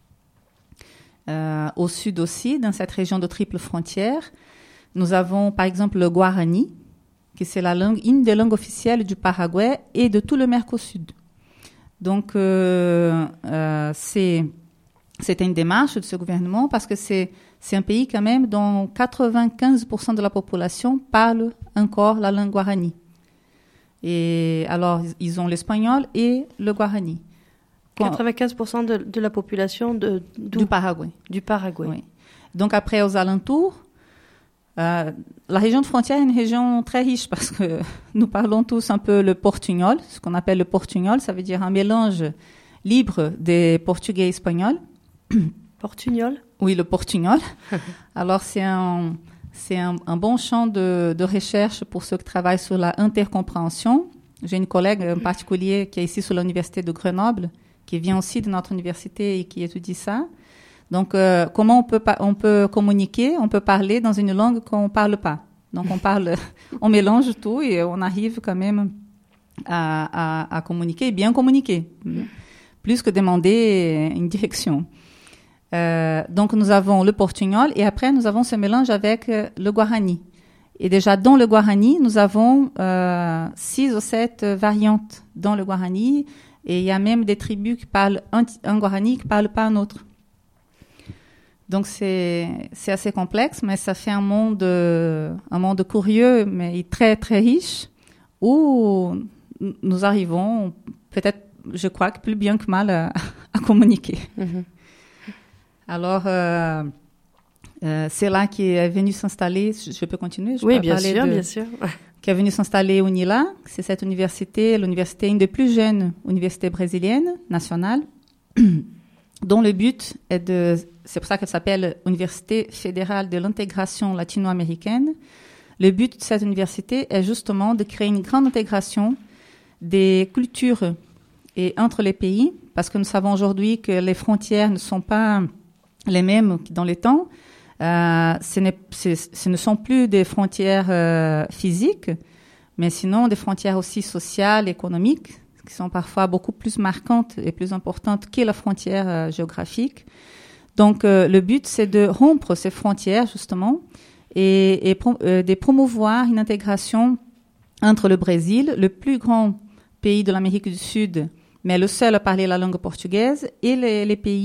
Euh, au sud aussi, dans cette région de triple frontière, nous avons par exemple le Guarani, qui c'est la langue, une des langues officielles du Paraguay et de tout le Mercosur. Donc, euh, euh, c'est, c'était une démarche de ce gouvernement parce que c'est, c'est un pays quand même dont quatre-vingt-quinze pour cent de la population parle encore la langue Guarani. Et alors, ils ont l'espagnol et le Guarani. quatre-vingt-quinze pour cent de, de la population de, du Paraguay. Du Paraguay. Oui. Donc après, aux alentours, euh, la région de frontière est une région très riche parce que nous parlons tous un peu le portugnol, ce qu'on appelle le portugnol, ça veut dire un mélange libre des portugais et espagnols. Portugnol? Oui, le portugnol. Alors c'est un, c'est un, un bon champ de, de recherche pour ceux qui travaillent sur la intercompréhension. J'ai une collègue en particulier qui est ici sur l'université de Grenoble, qui vient aussi de notre université et qui étudie ça. Donc, euh, comment on peut, on peut communiquer, on peut parler dans une langue qu'on ne parle pas. Donc, on parle, on mélange tout et on arrive quand même à, à, à communiquer, bien communiquer, plus que demander une direction. Euh, donc, nous avons le portugnol et après, nous avons ce mélange avec le guarani. Et déjà, dans le guarani, nous avons euh, six ou sept variantes dans le guarani. Et il y a même des tribus qui parlent un, un guarani qui ne parlent pas un autre. Donc, c'est, c'est assez complexe, mais ça fait un monde, un monde curieux, mais très, très riche, où nous arrivons, peut-être, je crois, que plus bien que mal à, à communiquer. Mm-hmm. Alors, euh, euh, c'est là qu'est venu s'installer. Je peux continuer? Je oui, peux bien parler sûr, de... bien sûr. qui est venu s'installer au Nila. C'est cette université, l'université, une des plus jeunes universités brésiliennes, nationales, dont le but est de... C'est pour ça qu'elle s'appelle Université fédérale de l'intégration latino-américaine. Le but de cette université est justement de créer une grande intégration des cultures et entre les pays, parce que nous savons aujourd'hui que les frontières ne sont pas les mêmes que dans les temps. Euh, ce, n'est, ce ne sont plus des frontières euh, physiques, mais sinon des frontières aussi sociales, économiques, qui sont parfois beaucoup plus marquantes et plus importantes que la frontière euh, géographique. Donc, euh, le but, c'est de rompre ces frontières, justement, et, et pro, euh, de promouvoir une intégration entre le Brésil, le plus grand pays de l'Amérique du Sud, mais le seul à parler la langue portugaise, et les, les pays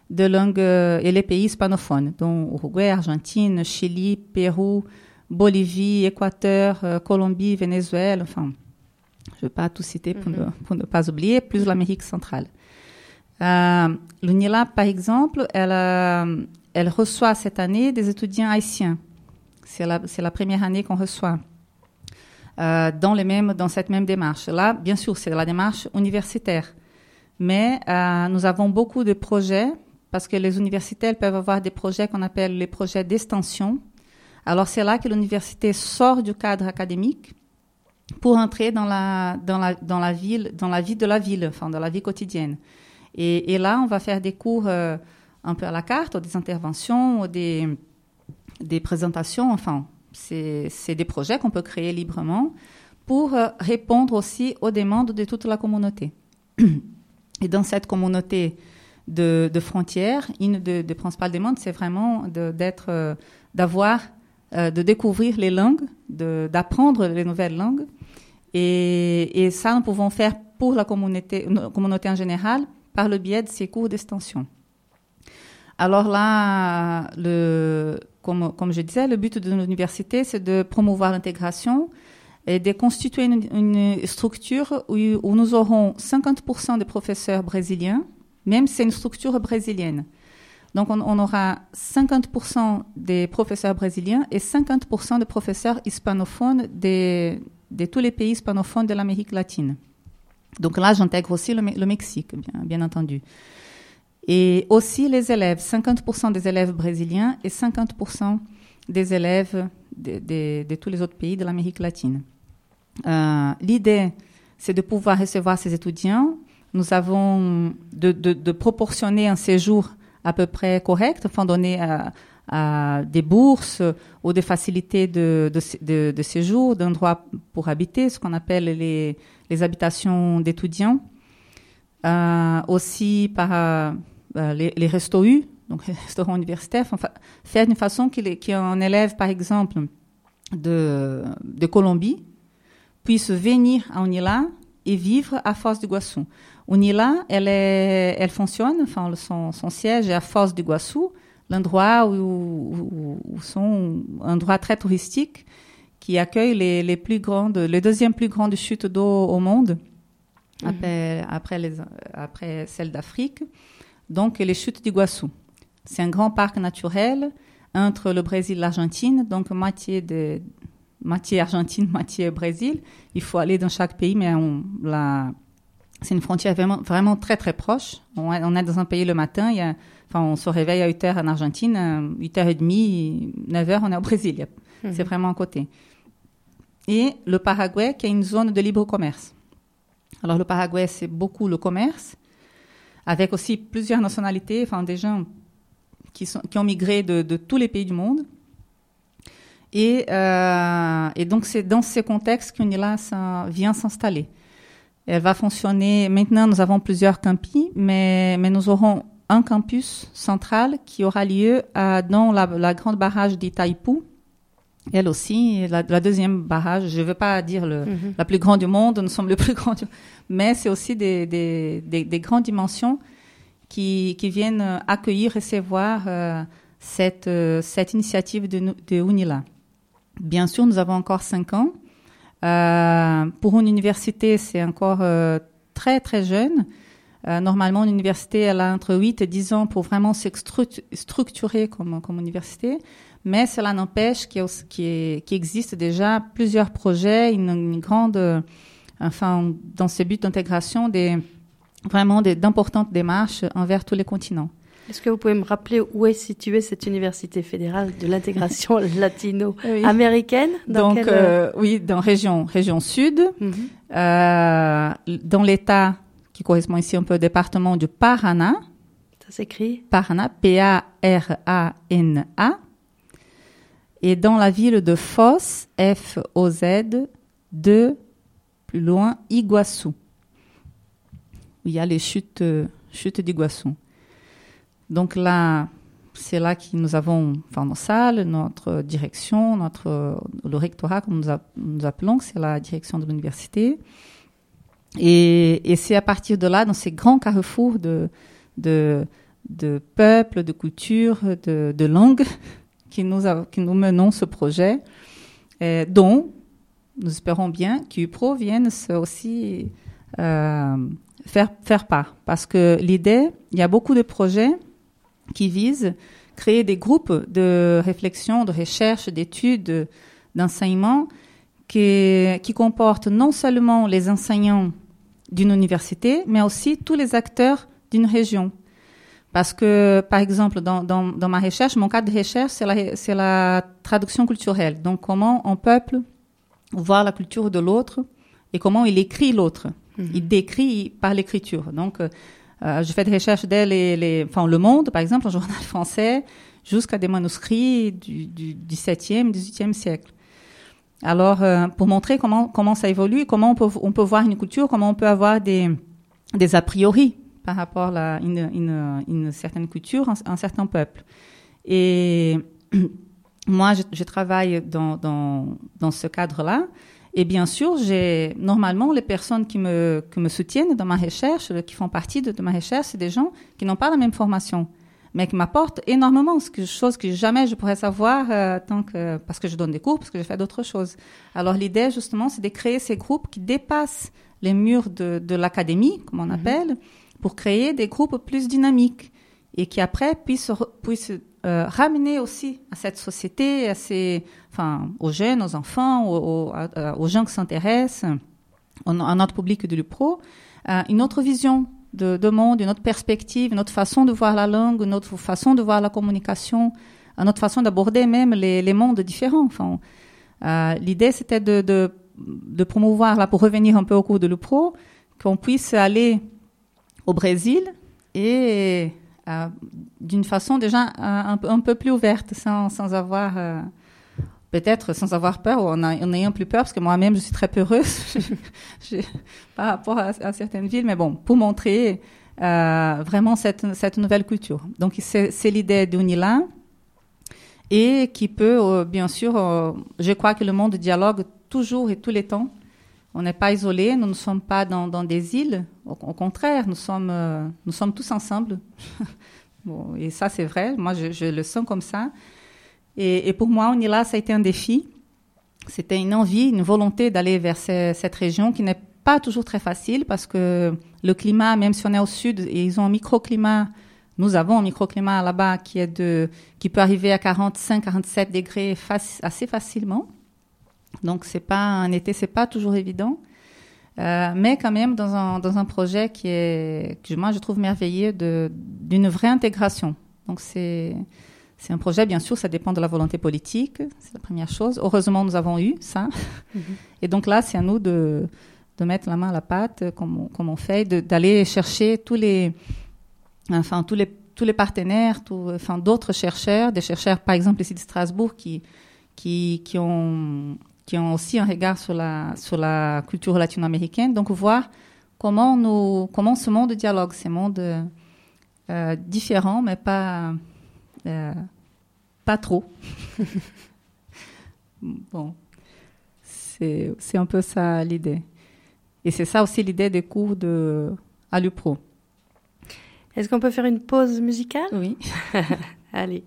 de langue euh, et les pays hispanophones, dont Uruguay, Argentine, Chili, Pérou, Bolivie, Équateur, euh, Colombie, Venezuela, enfin, je ne vais pas tout citer pour, mm-hmm. ne, pour ne pas oublier, plus l'Amérique centrale. Euh, L'UNILA, par exemple, elle, euh, elle reçoit cette année des étudiants haïtiens. C'est la, c'est la première année qu'on reçoit euh, dans, les mêmes, dans cette même démarche. Là, bien sûr, c'est la démarche universitaire. Mais euh, nous avons beaucoup de projets, parce que les universités peuvent avoir des projets qu'on appelle les projets d'extension. Alors, c'est là que l'université sort du cadre académique pour entrer dans la, dans la, dans la, ville, dans la vie de la ville, enfin, dans la vie quotidienne. Et, et là, on va faire des cours euh, un peu à la carte, ou des interventions, ou des, des présentations. Enfin, c'est, c'est des projets qu'on peut créer librement pour euh, répondre aussi aux demandes de toute la communauté. Et dans cette communauté de, de frontières, une des de principales demandes, c'est vraiment de, d'être, euh, d'avoir, euh, de découvrir les langues, de, d'apprendre les nouvelles langues. Et, et ça, nous pouvons faire pour la communauté, la communauté en général, par le biais de ces cours d'extension. Alors là, le, comme, comme je disais, le but de l'université, c'est de promouvoir l'intégration et de constituer une, une structure où, où nous aurons cinquante pour cent de professeurs brésiliens, même si c'est une structure brésilienne. Donc, on, on aura cinquante pour cent des professeurs brésiliens et cinquante pour cent de professeurs hispanophones de, de tous les pays hispanophones de l'Amérique latine. Donc là, j'intègre aussi le, le Mexique, bien, bien entendu. Et aussi les élèves, cinquante pour cent des élèves brésiliens et cinquante pour cent des élèves de, de, de tous les autres pays de l'Amérique latine. Euh, l'idée, c'est de pouvoir recevoir ces étudiants. Nous avons de, de, de proportionner un séjour à peu près correct, enfin donner à, à des bourses ou des facilités de, de, de, de séjour, d'endroits pour habiter, ce qu'on appelle les, les habitations d'étudiants. Euh, aussi par euh, les, les restos U, donc les restaurants universitaires, enfin, faire d'une façon qu'il, qu'un élève, par exemple, de, de Colombie, puisse venir à UNILA et vivre à Foz do Iguaçu. UNILA, elle, est, elle fonctionne, enfin, son, son siège est à Foz do Iguaçu, l'endroit où, où, où sont un endroit très touristique qui accueille les, les plus grandes, les deuxièmes plus grandes chutes d'eau au monde, mmh. après, après, les, après celles d'Afrique. Donc, les chutes d'Iguaçu. C'est un grand parc naturel entre le Brésil et l'Argentine, donc moitié de moitié Argentine, moitié Brésil. Il faut aller dans chaque pays, mais on, la, c'est une frontière vraiment, vraiment très, très proche. On, on est dans un pays le matin, il y a, enfin, on se réveille à huit heures en Argentine, huit heures trente, neuf heures, on est au Brésil. Mm-hmm. C'est vraiment à côté. Et le Paraguay, qui est une zone de libre commerce. Alors, le Paraguay, c'est beaucoup le commerce, avec aussi plusieurs nationalités, enfin, des gens qui, sont, qui ont migré de, de tous les pays du monde. Et, euh, et donc, c'est dans ce contexte qu'UNILA vient s'installer. Elle va fonctionner... Maintenant, nous avons plusieurs campus, mais, mais nous aurons un campus central qui aura lieu à, dans la, la grande barrage d'Itaipú. Elle aussi, la, la deuxième barrage, je ne veux pas dire le, mm-hmm. la plus grande du monde, nous sommes le plus grand du monde, mais c'est aussi des, des, des, des grandes dimensions qui, qui viennent accueillir, recevoir euh, cette, euh, cette initiative de, de UNILA. Bien sûr, nous avons encore cinq ans. Euh, pour une université, c'est encore euh, très, très jeune. Euh, normalement, une université, elle a entre huit et dix ans pour vraiment se structurer comme, comme université. Mais cela n'empêche qu'il, qu'il, qu'il existe déjà plusieurs projets, une, une grande, euh, enfin, dans ce but d'intégration, des, vraiment des, d'importantes démarches envers tous les continents. Est-ce que vous pouvez me rappeler où est située cette université fédérale de l'intégration latino-américaine? Oui. Donc, quelle... euh, oui, dans région, région sud, mm-hmm. euh, dans l'État qui correspond ici un peu au département du Paraná. Ça s'écrit? Paraná, P A R A N A. Et dans la ville de Foz, F O Z, de plus loin, Iguaçu. Il y a les chutes, euh, chutes d'Iguaçu. Donc là, c'est là que nous avons, enfin, nos salles, notre direction, notre, le rectorat, comme nous, a, nous appelons, c'est la direction de l'université. Et, et c'est à partir de là, dans ces grands carrefours de, de, de peuples, de cultures, de, de langues qui nous, a, qui nous menons ce projet, et dont nous espérons bien qu'U P R O vienne aussi euh, faire, faire part. Parce que l'idée, il y a beaucoup de projets qui visent créer des groupes de réflexion, de recherche, d'études, d'enseignement qui, qui comportent non seulement les enseignants d'une université, mais aussi tous les acteurs d'une région. Parce que, par exemple, dans, dans, dans ma recherche, mon cadre de recherche, c'est la, c'est la traduction culturelle. Donc, comment un peuple voit la culture de l'autre et comment il écrit l'autre. Mmh. Il décrit par l'écriture. Donc, euh, je fais des recherches dès les, les, enfin, Le Monde, par exemple, un journal français, jusqu'à des manuscrits du, du dix-septième, dix-huitième siècle. Alors, euh, pour montrer comment, comment ça évolue, comment on peut, on peut voir une culture, comment on peut avoir des, des a priori par rapport à une, une, une certaine culture, un, un certain peuple. Et moi, je, je travaille dans, dans, dans ce cadre-là. Et bien sûr, j'ai normalement les personnes qui me, qui me soutiennent dans ma recherche, qui font partie de, de ma recherche, c'est des gens qui n'ont pas la même formation, mais qui m'apportent énormément, chose que jamais je pourrais savoir euh, tant que, parce que je donne des cours, parce que je fais d'autres choses. Alors l'idée, justement, c'est de créer ces groupes qui dépassent les murs de, de l'académie, comme on mmh. appelle, pour créer des groupes plus dynamiques et qui après puissent, puissent euh, ramener aussi à cette société, à ces, enfin, aux jeunes, aux enfants, aux, aux, aux gens qui s'intéressent, à notre public de l'U P R O, euh, une autre vision de, de monde, une autre perspective, une autre façon de voir la langue, une autre façon de voir la communication, une autre façon d'aborder même les, les mondes différents. Enfin, euh, l'idée, c'était de, de, de promouvoir, là, pour revenir un peu au cours de l'U P R O, qu'on puisse aller au Brésil et euh, d'une façon déjà un, un peu plus ouverte, sans, sans avoir, euh, peut-être sans avoir peur, ou en, en ayant plus peur, parce que moi-même je suis très peureuse je, par rapport à, à certaines villes, mais bon, pour montrer euh, vraiment cette, cette nouvelle culture. Donc c'est, c'est l'idée d'Unila et qui peut, euh, bien sûr, euh, je crois que le monde dialogue toujours et tous les temps. On n'est pas isolés, nous ne sommes pas dans, dans des îles. Au, au contraire, nous sommes, euh, nous sommes tous ensemble. Bon, et ça, c'est vrai. Moi, je, je le sens comme ça. Et, et pour moi, Unila, ça a été un défi. C'était une envie, une volonté d'aller vers ces, cette région qui n'est pas toujours très facile parce que le climat, même si on est au sud, et ils ont un microclimat, nous avons un microclimat là-bas qui est de, qui peut arriver à quarante-cinq, quarante-sept degrés faci- assez facilement. Donc c'est pas un été, c'est pas toujours évident, euh, mais quand même dans un dans un projet qui est que moi je trouve merveilleux de d'une vraie intégration. Donc c'est c'est un projet, bien sûr, ça dépend de la volonté politique, c'est la première chose. Heureusement nous avons eu ça, mm-hmm. Et donc là c'est à nous de de mettre la main à la pâte comme on, comme on fait, de, d'aller chercher tous les enfin tous les tous les partenaires, tous, enfin d'autres chercheurs, des chercheurs par exemple ici de Strasbourg qui qui qui ont qui ont aussi un regard sur la, sur la culture latino-américaine. Donc, voir comment, nous, comment ce monde dialogue, ces mondes euh, différents, mais pas, euh, pas trop. Bon, c'est, c'est un peu ça l'idée. Et c'est ça aussi l'idée des cours de, à l'U P R O. Est-ce qu'on peut faire une pause musicale ? Oui. Allez.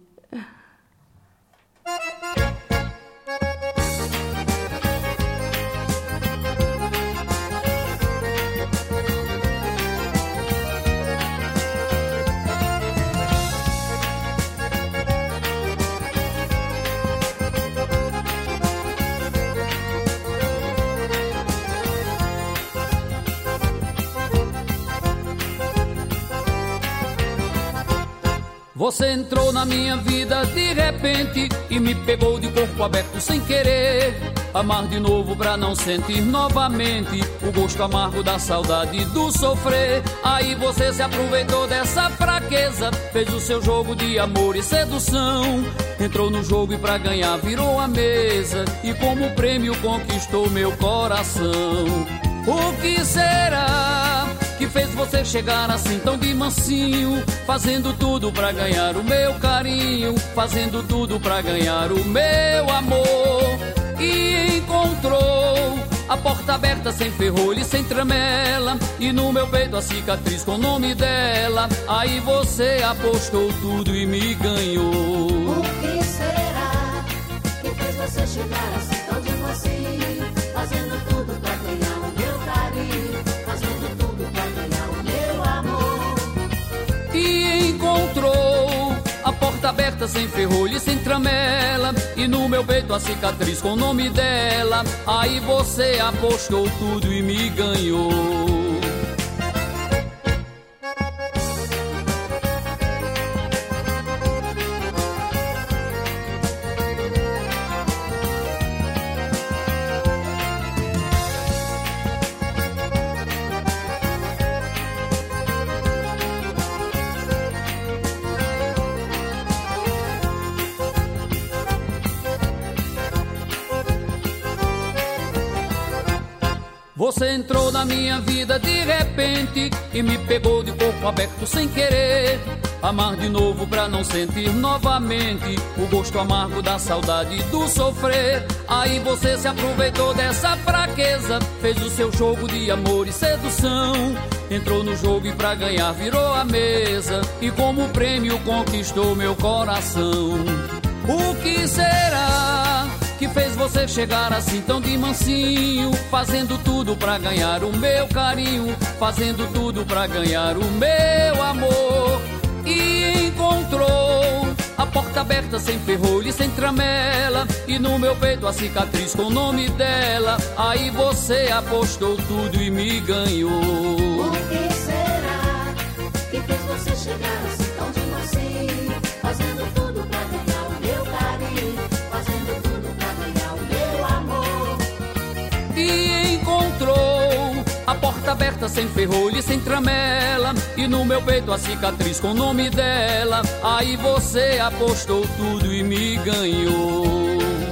Você entrou na minha vida de repente e me pegou de corpo aberto sem querer. Amar de novo pra não sentir novamente o gosto amargo da saudade e do sofrer. Aí você se aproveitou dessa fraqueza, fez o seu jogo de amor e sedução. Entrou no jogo e pra ganhar virou a mesa e como prêmio conquistou meu coração. O que será que fez você chegar assim tão de mansinho, fazendo tudo pra ganhar o meu carinho, fazendo tudo pra ganhar o meu amor? E encontrou a porta aberta sem ferrolho e sem tramela, e no meu peito a cicatriz com o nome dela. Aí você apostou tudo e me ganhou. O que será que fez você chegar assim tão de mansinho, fazendo tudo pra ganhar o meu carinho, fazendo tudo pra ganhar o meu amor? E encontrou a porta aberta sem ferrolho e sem tramela, e no meu peito a cicatriz com o nome dela. Aí você apostou tudo e me ganhou. Você entrou na minha vida de repente e me pegou de corpo aberto sem querer. Amar de novo pra não sentir novamente o gosto amargo da saudade e do sofrer. Aí você se aproveitou dessa fraqueza, fez o seu jogo de amor e sedução. Entrou no jogo e pra ganhar virou a mesa, e como prêmio conquistou meu coração. O que será que fez você chegar assim tão de mansinho, fazendo tudo pra ganhar o meu carinho, fazendo tudo pra ganhar o meu amor? E encontrou a porta aberta sem ferrolho e sem tramela, e no meu peito a cicatriz com o nome dela. Aí você apostou tudo e me ganhou. O que será que fez você chegar assim tão de mansinho, fazendo tudo pra ganhar o meu carinho, fazendo tudo pra ganhar o meu amor? E encontrou a porta aberta sem ferrolho e sem tramela, e no meu peito a cicatriz com o nome dela. Aí você apostou tudo e me ganhou.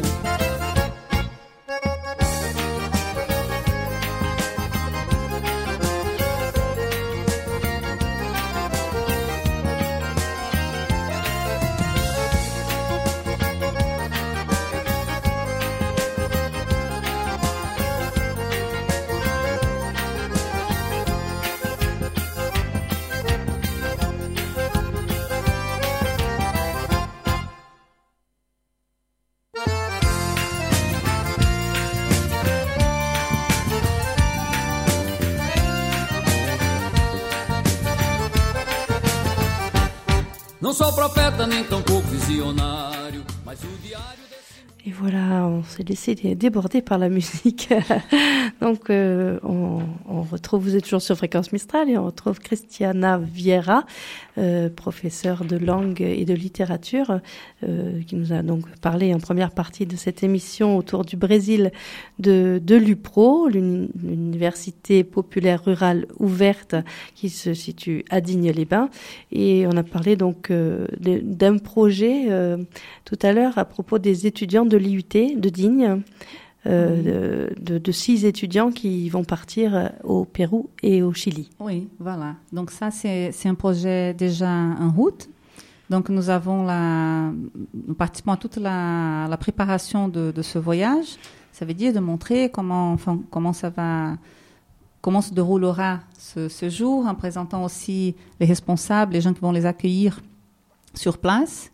Não sou profeta nem tampouco visionnaire, mas o diário desse... Et voilà, on s'est laissé déborder par la musique. Donc, euh, on, on retrouve, vous êtes toujours sur Fréquence Mistral, et on retrouve Cristiana Vieira, euh, professeure de langue et de littérature, euh, qui nous a donc parlé en première partie de cette émission autour du Brésil de, de l'UPRO, l'université populaire rurale ouverte qui se situe à Digne-les-Bains. Et on a parlé donc euh, d'un projet euh, tout à l'heure à propos des étudiants de l'I U T de Digne, euh, oui. de, de six étudiants qui vont partir au Pérou et au Chili. Oui, voilà. Donc ça, c'est, c'est un projet déjà en route. Donc nous avons la, nous participons à toute la, la préparation de, de ce voyage. Ça veut dire de montrer comment, enfin, comment ça va, comment se déroulera ce, ce jour, en présentant aussi les responsables, les gens qui vont les accueillir sur place.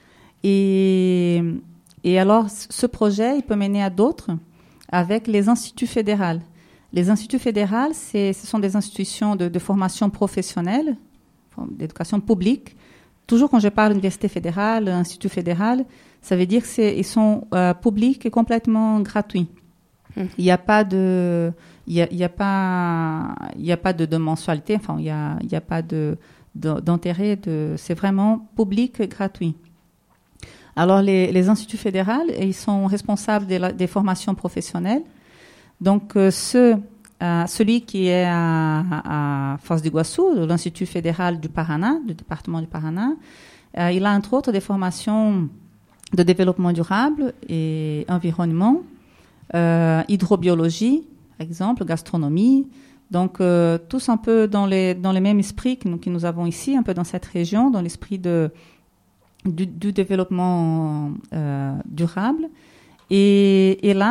Et Et alors, ce projet, il peut mener à d'autres avec les instituts fédéraux. Les instituts fédéraux, c'est, ce sont des institutions de, de formation professionnelle, d'éducation publique. Toujours quand je parle d'université fédérale, institut fédéral, ça veut dire qu'ils sont euh, publics et complètement gratuits. Mmh. Il n'y a pas de, il y a, il y a pas, il y a pas de, de mensualité. Enfin, il y a, il y a pas de, de d'intérêt. De, c'est vraiment public et gratuit. Alors, les, les instituts fédéraux, ils sont responsables de la, des formations professionnelles. Donc, euh, ce, euh, celui qui est à, à Foz do Iguaçu, l'Institut fédéral du Paraná, du département du Paraná, euh, il a entre autres des formations de développement durable et environnement, euh, hydrobiologie, par exemple, gastronomie. Donc, euh, tous un peu dans les, dans les mêmes esprits que nous, que nous avons ici, un peu dans cette région, dans l'esprit de... Du, du développement euh, durable. Et, et là,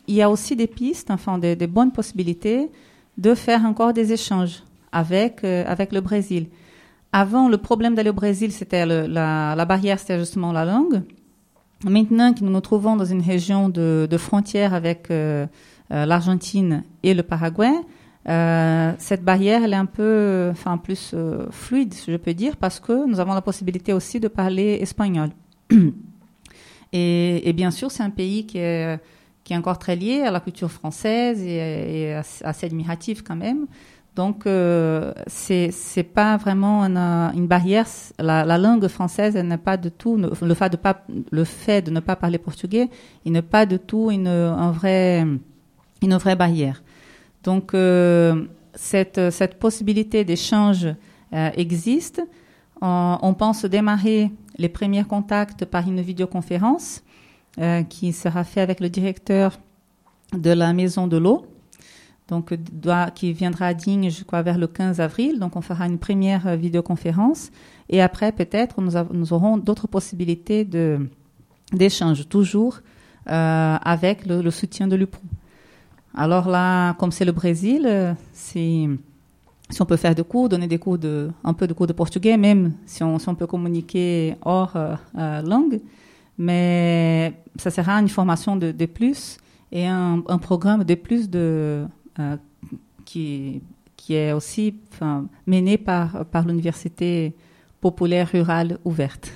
il y a aussi des pistes, enfin des, des bonnes possibilités de faire encore des échanges avec, euh, avec le Brésil. Avant, le problème d'aller au Brésil, c'était le, la, la barrière, c'était justement la langue. Maintenant que nous nous trouvons dans une région de, de frontière avec euh, euh, l'Argentine et le Paraguay, euh, cette barrière, elle est un peu, enfin, plus euh, fluide, si je peux dire, parce que nous avons la possibilité aussi de parler espagnol. et, et bien sûr, c'est un pays qui est, qui est encore très lié à la culture française et, et assez admiratif quand même. Donc, euh, c'est c'est pas vraiment une, une barrière. La, la langue française, elle n'est pas du tout le fait de pas le fait de ne pas parler portugais, il n'est pas du tout une un vrai une vraie barrière. Donc, euh, cette cette possibilité d'échange euh, existe. On, on pense démarrer les premiers contacts par une vidéoconférence euh, qui sera faite avec le directeur de la Maison de l'eau. Donc, doit, qui viendra à Digne, je crois, vers le quinze avril. Donc, on fera une première euh, vidéoconférence. Et après, peut-être, nous, a, nous aurons d'autres possibilités de, d'échange, toujours euh, avec le, le soutien de l'U P R O. Alors là, comme c'est le Brésil, euh, si, si on peut faire des cours, donner des cours de, un peu de cours de portugais, même si on, si on peut communiquer hors euh, euh, langue, mais ça sera une formation de, de plus et un, un programme de plus de... Euh, qui, qui est aussi enfin, mené par, par l'Université populaire rurale ouverte.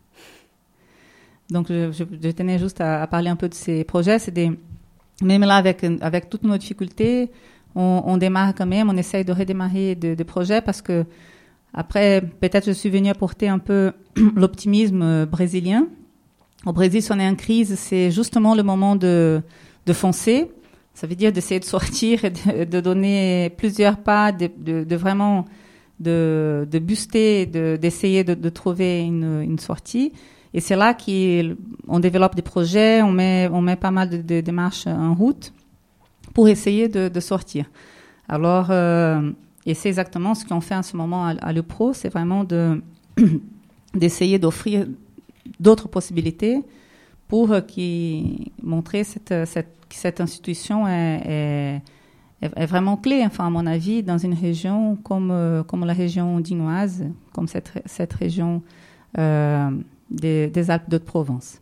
Donc, je, je, je tenais juste à, à parler un peu de ces projets. C'est des, même là, avec, avec toutes nos difficultés, on, on démarre quand même, on essaye de redémarrer des de projets parce que, après, peut-être je suis venue apporter un peu l'optimisme brésilien. Au Brésil, si on est en crise, c'est justement le moment de, de foncer. Ça veut dire d'essayer de sortir et de, de donner plusieurs pas, de, de, de vraiment de, de booster, de, d'essayer de, de trouver une, une sortie. Et c'est là qu'on développe des projets, on met, on met pas mal de, de démarches en route pour essayer de, de sortir. Alors, euh, et c'est exactement ce qu'on fait en ce moment à, à l'U P R O, c'est vraiment de, d'essayer d'offrir d'autres possibilités pour euh, qui, montrer cette, cette cette institution est, est, est vraiment clé, enfin, à mon avis, dans une région comme, euh, comme la région dignoise, comme cette, cette région euh, des, des Alpes de Provence.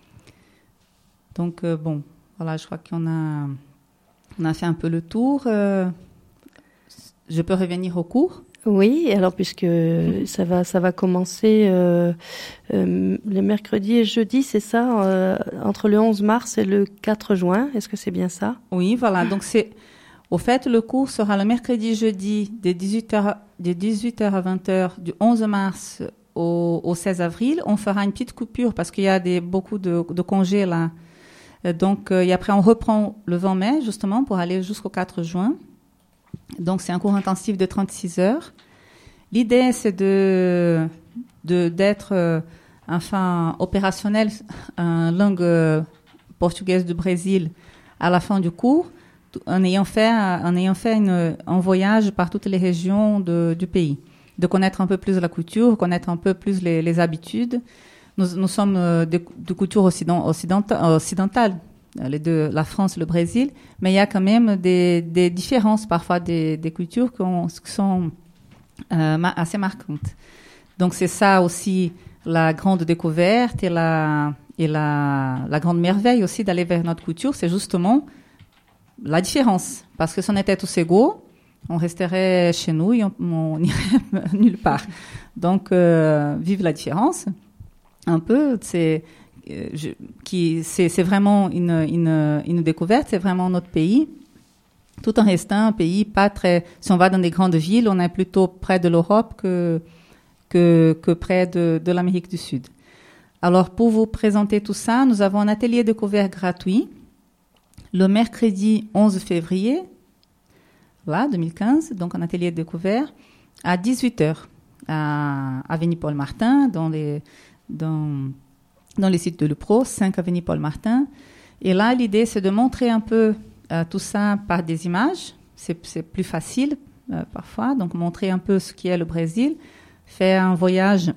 Donc, euh, bon, voilà, je crois qu'on a, on a fait un peu le tour. Euh, je peux revenir au cours? Oui, alors puisque ça va, ça va commencer euh, euh, le mercredi et jeudi, c'est ça, euh, entre le onze mars et le quatre juin. Est-ce que c'est bien ça? Oui, voilà. Donc c'est, au fait, le cours sera le mercredi, jeudi, de dix-huit heures, de dix-huit heures à vingt heures, du onze mars au, au seize avril. On fera une petite coupure parce qu'il y a des beaucoup de, de congés là. Donc euh, et après on reprend le vingt mai justement pour aller jusqu'au quatre juin. Donc, c'est un cours intensif de trente-six heures. L'idée, c'est de, de, d'être euh, enfin, opérationnel en langue euh, portugaise du Brésil à la fin du cours, en ayant fait, en ayant fait une, un voyage par toutes les régions de, du pays, de connaître un peu plus la culture, connaître un peu plus les, les habitudes. Nous, nous sommes euh, de, de culture occident, occidentale, occidentale. Les deux, la France et le Brésil, mais il y a quand même des, des différences parfois des, des cultures qui, ont, qui sont euh, ma, assez marquantes. Donc c'est ça aussi la grande découverte et la, et la, la grande merveille aussi d'aller vers notre culture, c'est justement la différence. Parce que si on était tous égaux, on resterait chez nous et on n'irait nulle part. Donc euh, vive la différence, un peu, c'est... Je, qui c'est, c'est vraiment une, une, une découverte, c'est vraiment notre pays, tout en restant un pays pas très... Si on va dans des grandes villes, on est plutôt près de l'Europe que, que, que près de, de l'Amérique du Sud. Alors, pour vous présenter tout ça, nous avons un atelier découvert gratuit le mercredi onze février, là, deux mille quinze, donc un atelier découvert à dix-huit heures à avenue Paul Martin, dans les... Dans, dans les sites de l'U P R O, cinq avenue Paul Martin. Et là, l'idée, c'est de montrer un peu euh, tout ça par des images. C'est, c'est plus facile euh, parfois. Donc, montrer un peu ce qu'est le Brésil. Faire un voyage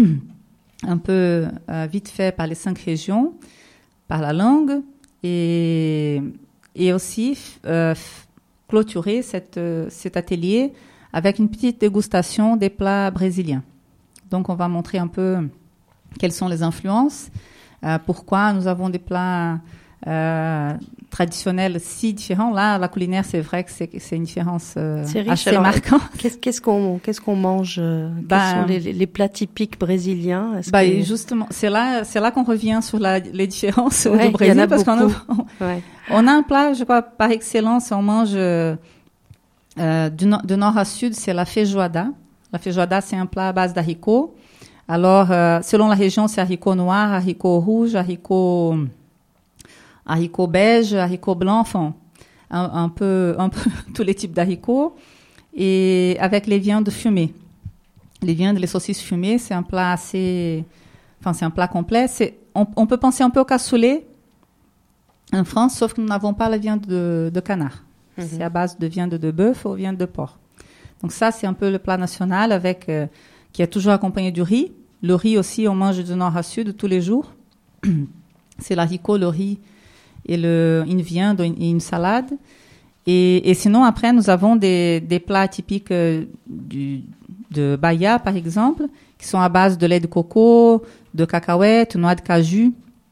un peu euh, vite fait par les cinq régions, par la langue. Et et aussi euh, clôturer cette, euh, cet atelier avec une petite dégustation des plats brésiliens. Donc, on va montrer un peu quelles sont les influences, euh, pourquoi nous avons des plats euh, traditionnels si différents. Là, la culinaire, c'est vrai que c'est, c'est une différence euh, C'est riche. assez Alors, marquante. Qu'est-ce, qu'est-ce qu'on, qu'est-ce qu'on mange euh, Bah, Quels sont les, les plats typiques brésiliens? Est-ce Bah, que- justement, c'est là, c'est là qu'on revient sur la, les différences Ouais, du il y en Brésil, a parce qu'on a, beaucoup. Ouais. on a un plat, je crois, par excellence, on mange euh, euh, du no- de nord à sud, c'est la feijoada. La feijoada, c'est un plat à base d'haricots. Alors, euh, selon la région, c'est haricot noir, haricot rouge, haricot, haricot beige, haricot blanc, enfin, un, un peu, un peu tous les types d'haricots. Et avec les viandes fumées. Les viandes, les saucisses fumées, c'est un plat assez, enfin, c'est un plat complet. C'est, on, on peut penser un peu au cassoulet en France, sauf que nous n'avons pas la viande de, de canard. Mhm. C'est à base de viande de bœuf ou viande de porc. Donc ça, c'est un peu le plat national avec, euh, qui est toujours accompagné du riz. Le riz aussi, on mange du nord à sud tous les jours. C'est l'haricot, le riz et le, une viande et une salade. Et, et sinon, après, nous avons des, des plats typiques euh, du, de Bahia, par exemple, qui sont à base de lait de coco, de cacahuètes, noix de cajou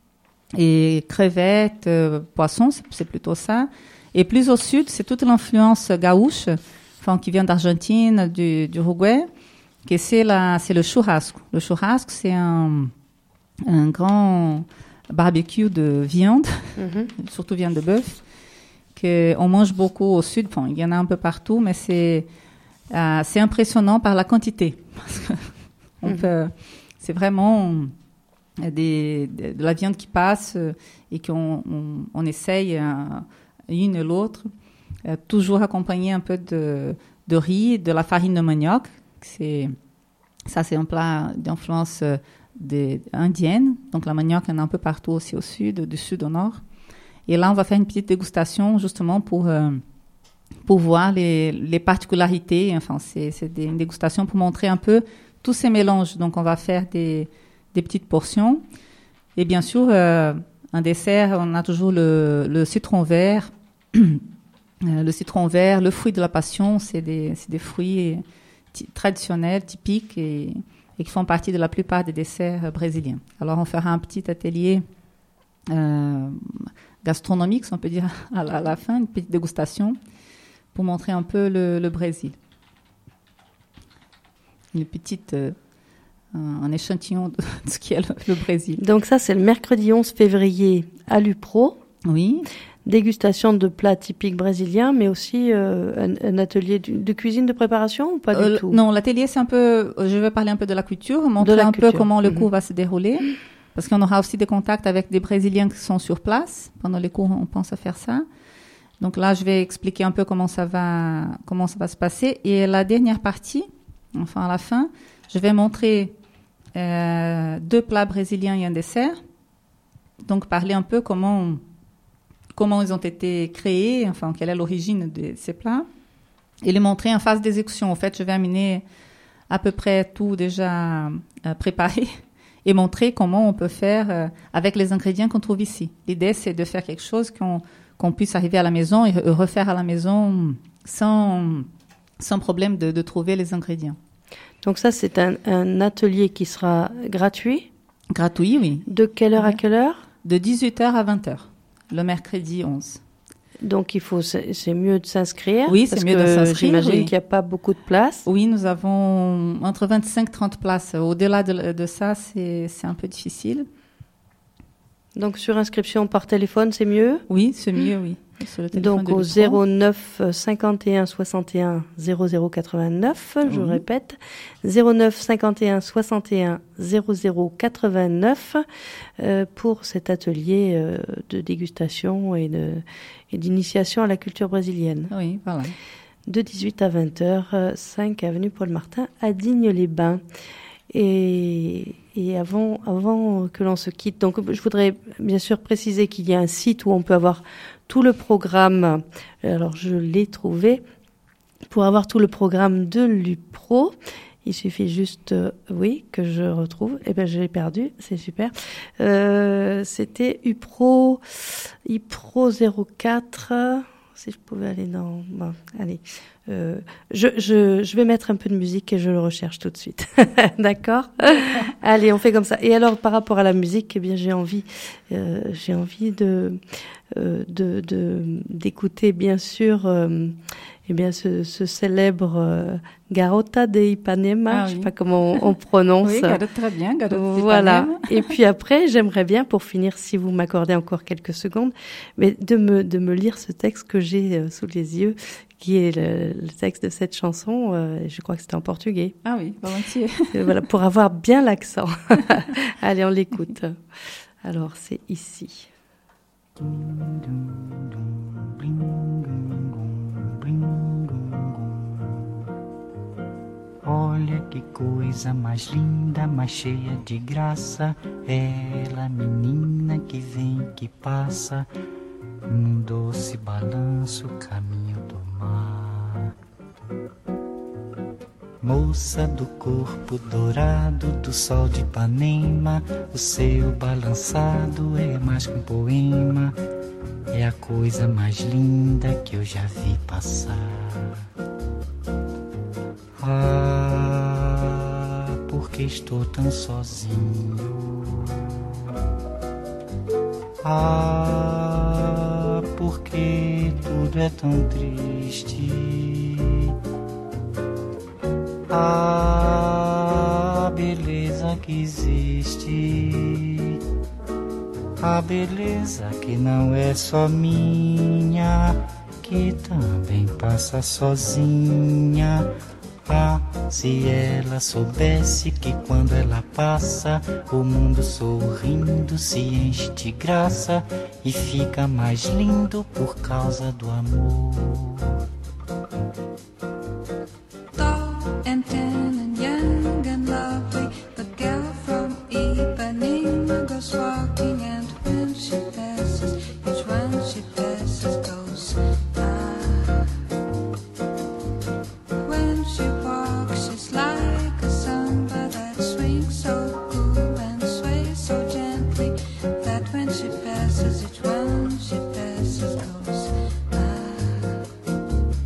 et crevettes, euh, poissons, c'est, c'est plutôt ça. Et plus au sud, c'est toute l'influence gaúche, enfin, qui vient d'Argentine, du, du Uruguay, que c'est, la, c'est le churrasco. Le churrasco, c'est un, un grand barbecue de viande, Mhm. surtout viande de bœuf, qu'on mange beaucoup au sud. Bon, il y en a un peu partout, mais c'est, euh, c'est impressionnant par la quantité. Parce que on Mhm. peut, c'est vraiment des, de, de la viande qui passe euh, et qu'on on, on essaye euh, une et l'autre, euh, toujours accompagné un peu de, de riz, de la farine de manioc. C'est, ça, c'est un plat d'influence euh, des- indienne. Donc, la manioc, il y en a un peu partout aussi au sud, du sud au nord. Et là, on va faire une petite dégustation justement pour, euh, pour voir les, les particularités. Enfin, c'est, c'est des, une dégustation pour montrer un peu tous ces mélanges. Donc, on va faire des, des petites portions. Et bien sûr, euh, un dessert, on a toujours le, le citron vert. Euh, le citron vert, le fruit de la passion, c'est des, c'est des fruits t- traditionnels, typiques et, et qui font partie de la plupart des desserts euh, brésiliens. Alors, on fera un petit atelier euh, gastronomique, si on peut dire, à la, à la fin, une petite dégustation pour montrer un peu le, le Brésil. Une petite, euh, un, un échantillon de, de ce qu'est le, le Brésil. Donc ça, c'est le mercredi onze février à l'Upro. Oui, Dégustation de plats typiques brésiliens, mais aussi euh, un, un atelier de, de cuisine de préparation ou pas Euh, du tout? non, l'atelier, c'est un peu, je vais parler un peu de la culture, montrer la un culture. peu comment le Mhm. cours va se dérouler, parce qu'on aura aussi des contacts avec des Brésiliens qui sont sur place. Pendant les cours, on pense à faire ça. Donc là, je vais expliquer un peu comment ça va, comment ça va se passer. Et la dernière partie, enfin à la fin, je vais montrer euh, deux plats brésiliens et un dessert. Donc parler un peu comment, comment ils ont été créés, enfin quelle est l'origine de ces plats, et les montrer en phase d'exécution. En fait, je vais amener à peu près tout déjà euh, préparé et montrer comment on peut faire euh, avec les ingrédients qu'on trouve ici. L'idée, c'est de faire quelque chose qu'on, qu'on puisse arriver à la maison et re- refaire à la maison sans, sans problème de, de trouver les ingrédients. Donc ça, c'est un, un atelier qui sera gratuit. Gratuit, oui. De quelle heure à Ouais. quelle heure? De dix-huit heures à vingt heures, le mercredi onze. Donc il faut, c'est, c'est mieux de s'inscrire. Oui, c'est parce mieux que de s'inscrire, J'imagine oui. qu'il n'y a pas beaucoup de place. Oui, nous avons entre vingt-cinq et trente places. Au-delà de, de ça, c'est, c'est un peu difficile. Donc sur inscription par téléphone, c'est mieux. Oui, c'est mieux, oui. Sur le téléphone Donc de au l'Upro. zéro neuf cinquante et un soixante et un zéro zéro quatre-vingt-neuf, je Oui. répète, zéro neuf cinquante et un soixante et un zéro zéro quatre-vingt-neuf euh, pour cet atelier euh, de dégustation et, de, et d'initiation à la culture brésilienne. Oui, voilà. De dix-huit à vingt heures, euh, cinq avenue Paul Martin à Digne-les-Bains. Et, et avant, avant que l'on se quitte, donc je voudrais bien sûr préciser qu'il y a un site où on peut avoir tout le programme. Alors je l'ai trouvé. Pour avoir tout le programme de l'Upro, Il suffit juste, euh, oui, que je retrouve. Eh ben, je l'ai perdu, c'est super. Euh, c'était UPRO, UPRO zéro quatre. Si je pouvais aller dans... Bon, allez. Euh, je, je, je vais mettre un peu de musique et je le recherche tout de suite. D'accord ? Allez, on fait comme ça. Et alors, par rapport à la musique, eh bien, j'ai envie, euh, j'ai envie de, euh, de, de, d'écouter, bien sûr, euh, eh bien, ce, ce célèbre euh, Garota de Ipanema. Ah, je sais oui. pas comment on, on prononce. Oui, Garota, très bien, Garota de Voilà. Ipanema. Et puis après, j'aimerais bien, pour finir, si vous m'accordez encore quelques secondes, mais de me, de me lire ce texte que j'ai euh, sous les yeux, qui est le, le texte de cette chanson. Euh, je crois que c'était en portugais. Ah oui, volontiers. Euh, voilà, pour avoir bien l'accent. Allez, on l'écoute. Alors, c'est ici. Olha que coisa mais linda, mais cheia de graça. Ela, menina que vem, que passa, num doce balanço, caminho do mar. Moça do corpo dourado do sol de Ipanema, o seu balançado é mais que um poema. É a coisa mais linda que eu já vi passar. Ah, porque estou tão sozinho. Ah, porque tudo é tão triste. Ah, beleza que existe. A beleza que não é só minha, que também passa sozinha. Ah, se ela soubesse que quando ela passa, o mundo sorrindo se enche de graça e fica mais lindo por causa do amor. Tall and tan and young and lovely, the girl from Ipanema goes walking, and when she passes, each one she passes goes ah. When she walks, she's like a samba that swings so cool and sways so gently, that when she passes, each one she passes goes ah.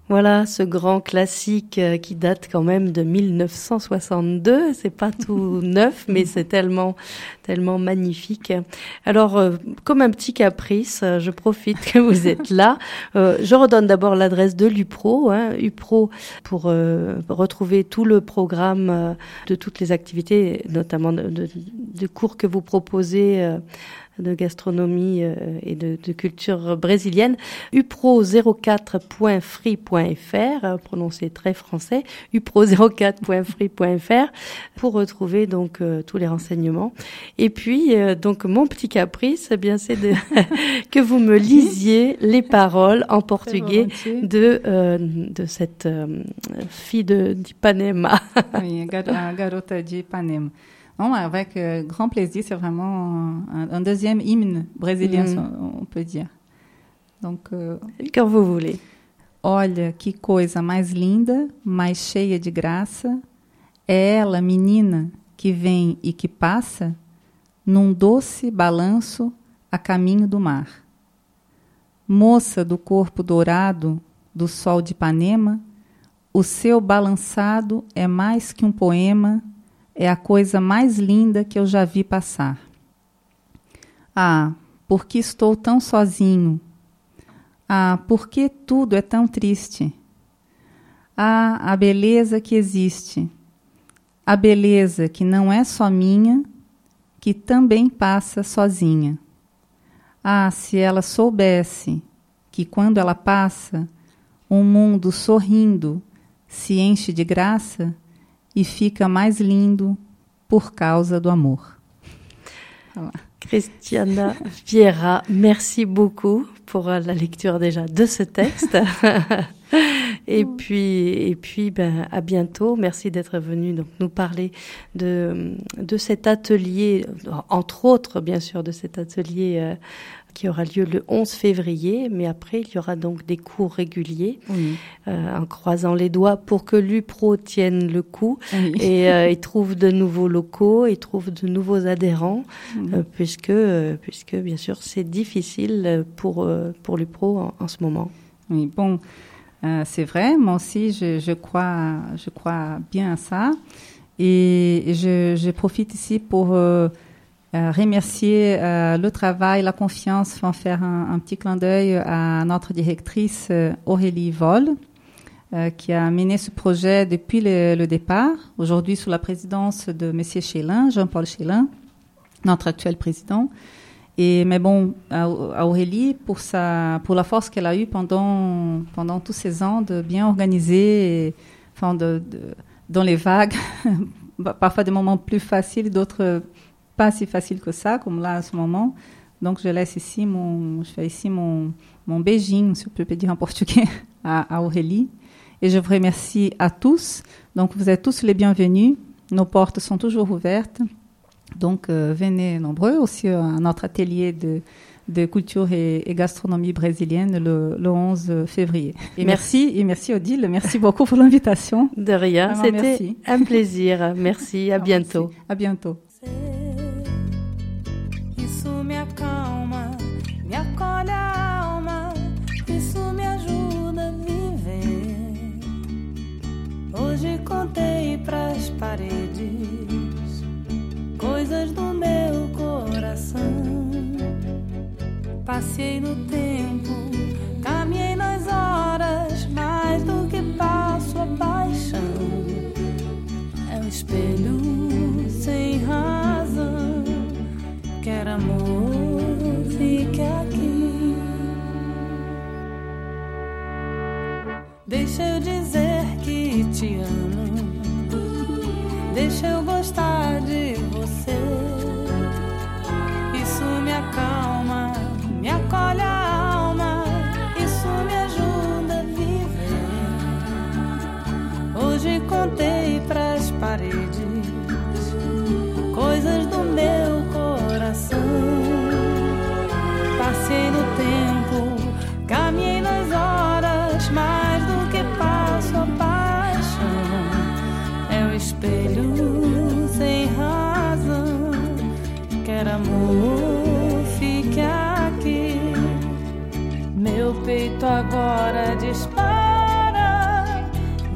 Voilà, ce grand classique euh, qui date quand même de mille neuf cent soixante-deux. C'est pas tout neuf, mais c'est tellement, tellement magnifique. Alors, euh, comme un petit caprice, euh, je profite que vous êtes là. Euh, je redonne d'abord l'adresse de l'U P R O, hein, U P R O pour euh, retrouver tout le programme euh, de toutes les activités, notamment de, de, de cours que vous proposez euh, de gastronomie euh, et de, de culture brésilienne. U P R O zéro quatre point free point f r, euh, prononcé très français, U P R O zéro quatre point free point f r, pour retrouver donc euh, tous les renseignements. Et puis, euh, donc, mon petit caprice, eh bien, c'est de que vous me lisiez les paroles en portugais de, euh, de cette euh, fille de, d'Ipanema. Oui, a garota de Ipanema. Non, avec euh, grand plaisir, c'est vraiment un, un deuxième hymne brésilien, mm. on peut dire. Donc, euh, quand vous voulez. Olha que coisa mais linda, mais cheia de graça, é ela, menina, que vem e que passa, num doce balanço a caminho do mar. Moça do corpo dourado do sol de Ipanema, o seu balançado é mais que um poema, é a coisa mais linda que eu já vi passar. Ah, por que estou tão sozinho? Ah, por que tudo é tão triste? Ah, a beleza que existe. A beleza que não é só minha, que também passa sozinha. Ah, se ela soubesse que quando ela passa, um mundo sorrindo se enche de graça, e fica mais lindo por causa do amor. Voilà. Christiana Vieira, merci beaucoup pour la lecture déjà de ce texte. et puis, et puis, ben, à bientôt. Merci d'être venu donc nous parler de de cet atelier, entre autres, bien sûr, de cet atelier euh, qui aura lieu le onze février, mais après il y aura donc des cours réguliers, oui. euh, en croisant les doigts pour que l'U P R O tienne le coup, oui. et, euh, et trouve de nouveaux locaux, et trouve de nouveaux adhérents, oui. euh, puisque, euh, puisque bien sûr c'est difficile pour, euh, pour l'U P R O en, en ce moment. Oui, bon, euh, c'est vrai, moi aussi je, je, crois, je crois bien à ça, et je, je profite ici pour... Euh, Euh, remercier euh, le travail, la confiance, enfin, faire un, un petit clin d'œil à notre directrice euh, Aurélie Voll, euh, qui a mené ce projet depuis le, le départ, aujourd'hui sous la présidence de M. Chélin, Jean-Paul Chélin, notre actuel président. Et, mais bon, à, à Aurélie, pour, sa, pour la force qu'elle a eue pendant, pendant tous ces ans de bien organiser, et, enfin, de, de, dans les vagues, parfois des moments plus faciles, d'autres pas si facile que ça, comme là, à ce moment. Donc, je laisse ici mon, je fais ici mon, mon beijinho, si on peut dire en portugais, à, à Aurélie. Et je vous remercie à tous. Donc, vous êtes tous les bienvenus. Nos portes sont toujours ouvertes. Donc, euh, venez nombreux aussi à notre atelier de, de culture et, et gastronomie brésilienne le, le onze février. Et merci. merci, et merci Odile. Merci beaucoup pour l'invitation. De rien, vraiment, c'était merci. Un plaisir. Merci, à bientôt. Merci. À bientôt. Isso me acalma, me acolhe a alma, isso me ajuda a viver. Hoje contei pras paredes coisas do meu coração. Passei no tempo, caminhei nas horas, mais do que passo a paixão. É um espelho sem razão. Quer amor, fique aqui. Deixa eu dizer que te amo. Deixa eu gostar de você. Isso me acalma, me acolhe a alma. Isso me ajuda a viver. Hoje contei pras paredes coisas do meu coração. Passei no tempo, caminhei nas horas, mais do que passo a paixão. É o espelho sem razão. Quer amor, fique aqui. Meu peito agora dispara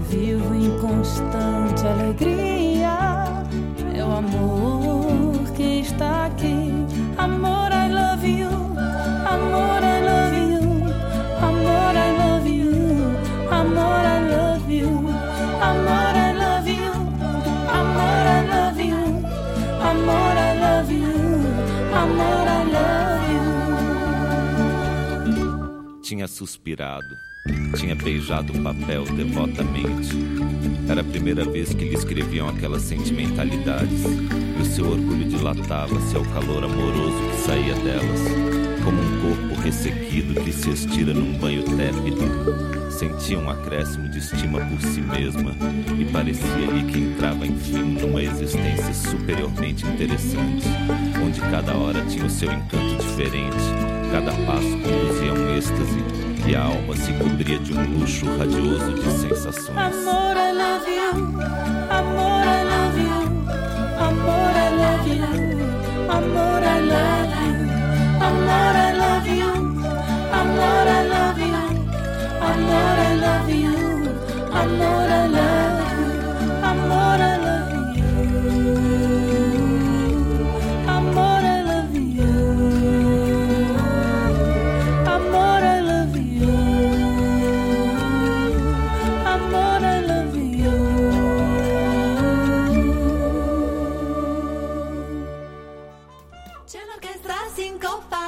vivo em constante alegria. É o amor que está aqui. Amor, I love you. Amor, I love you. Amor, I love you. Amor, I love you. Amor, I love you. Amor, I love you. Amor, I love you. Amor, I love you. Tinha suspirado, tinha beijado o papel devotamente. Era a primeira vez que lhe escreviam aquelas sentimentalidades, e o seu orgulho dilatava-se ao calor amoroso que saía delas, como um corpo ressequido que se estira num banho tépido. Sentia um acréscimo de estima por si mesma, e parecia-lhe que entrava enfim numa existência superiormente interessante, onde cada hora tinha o seu encanto diferente, cada passo conduzia a um êxtase, e a alma se cobria de um luxo radioso de sensações. Amor, I love you. Amor, I love you. Amor, I love you. Amor, I love you. Amor, I love you. Amor, I love you. Amor, I love you. Amor, I love you. Amor, I love you. Amor, I love you. Amor, I love you. Amor, I love you. C'è un'orchestra sincopa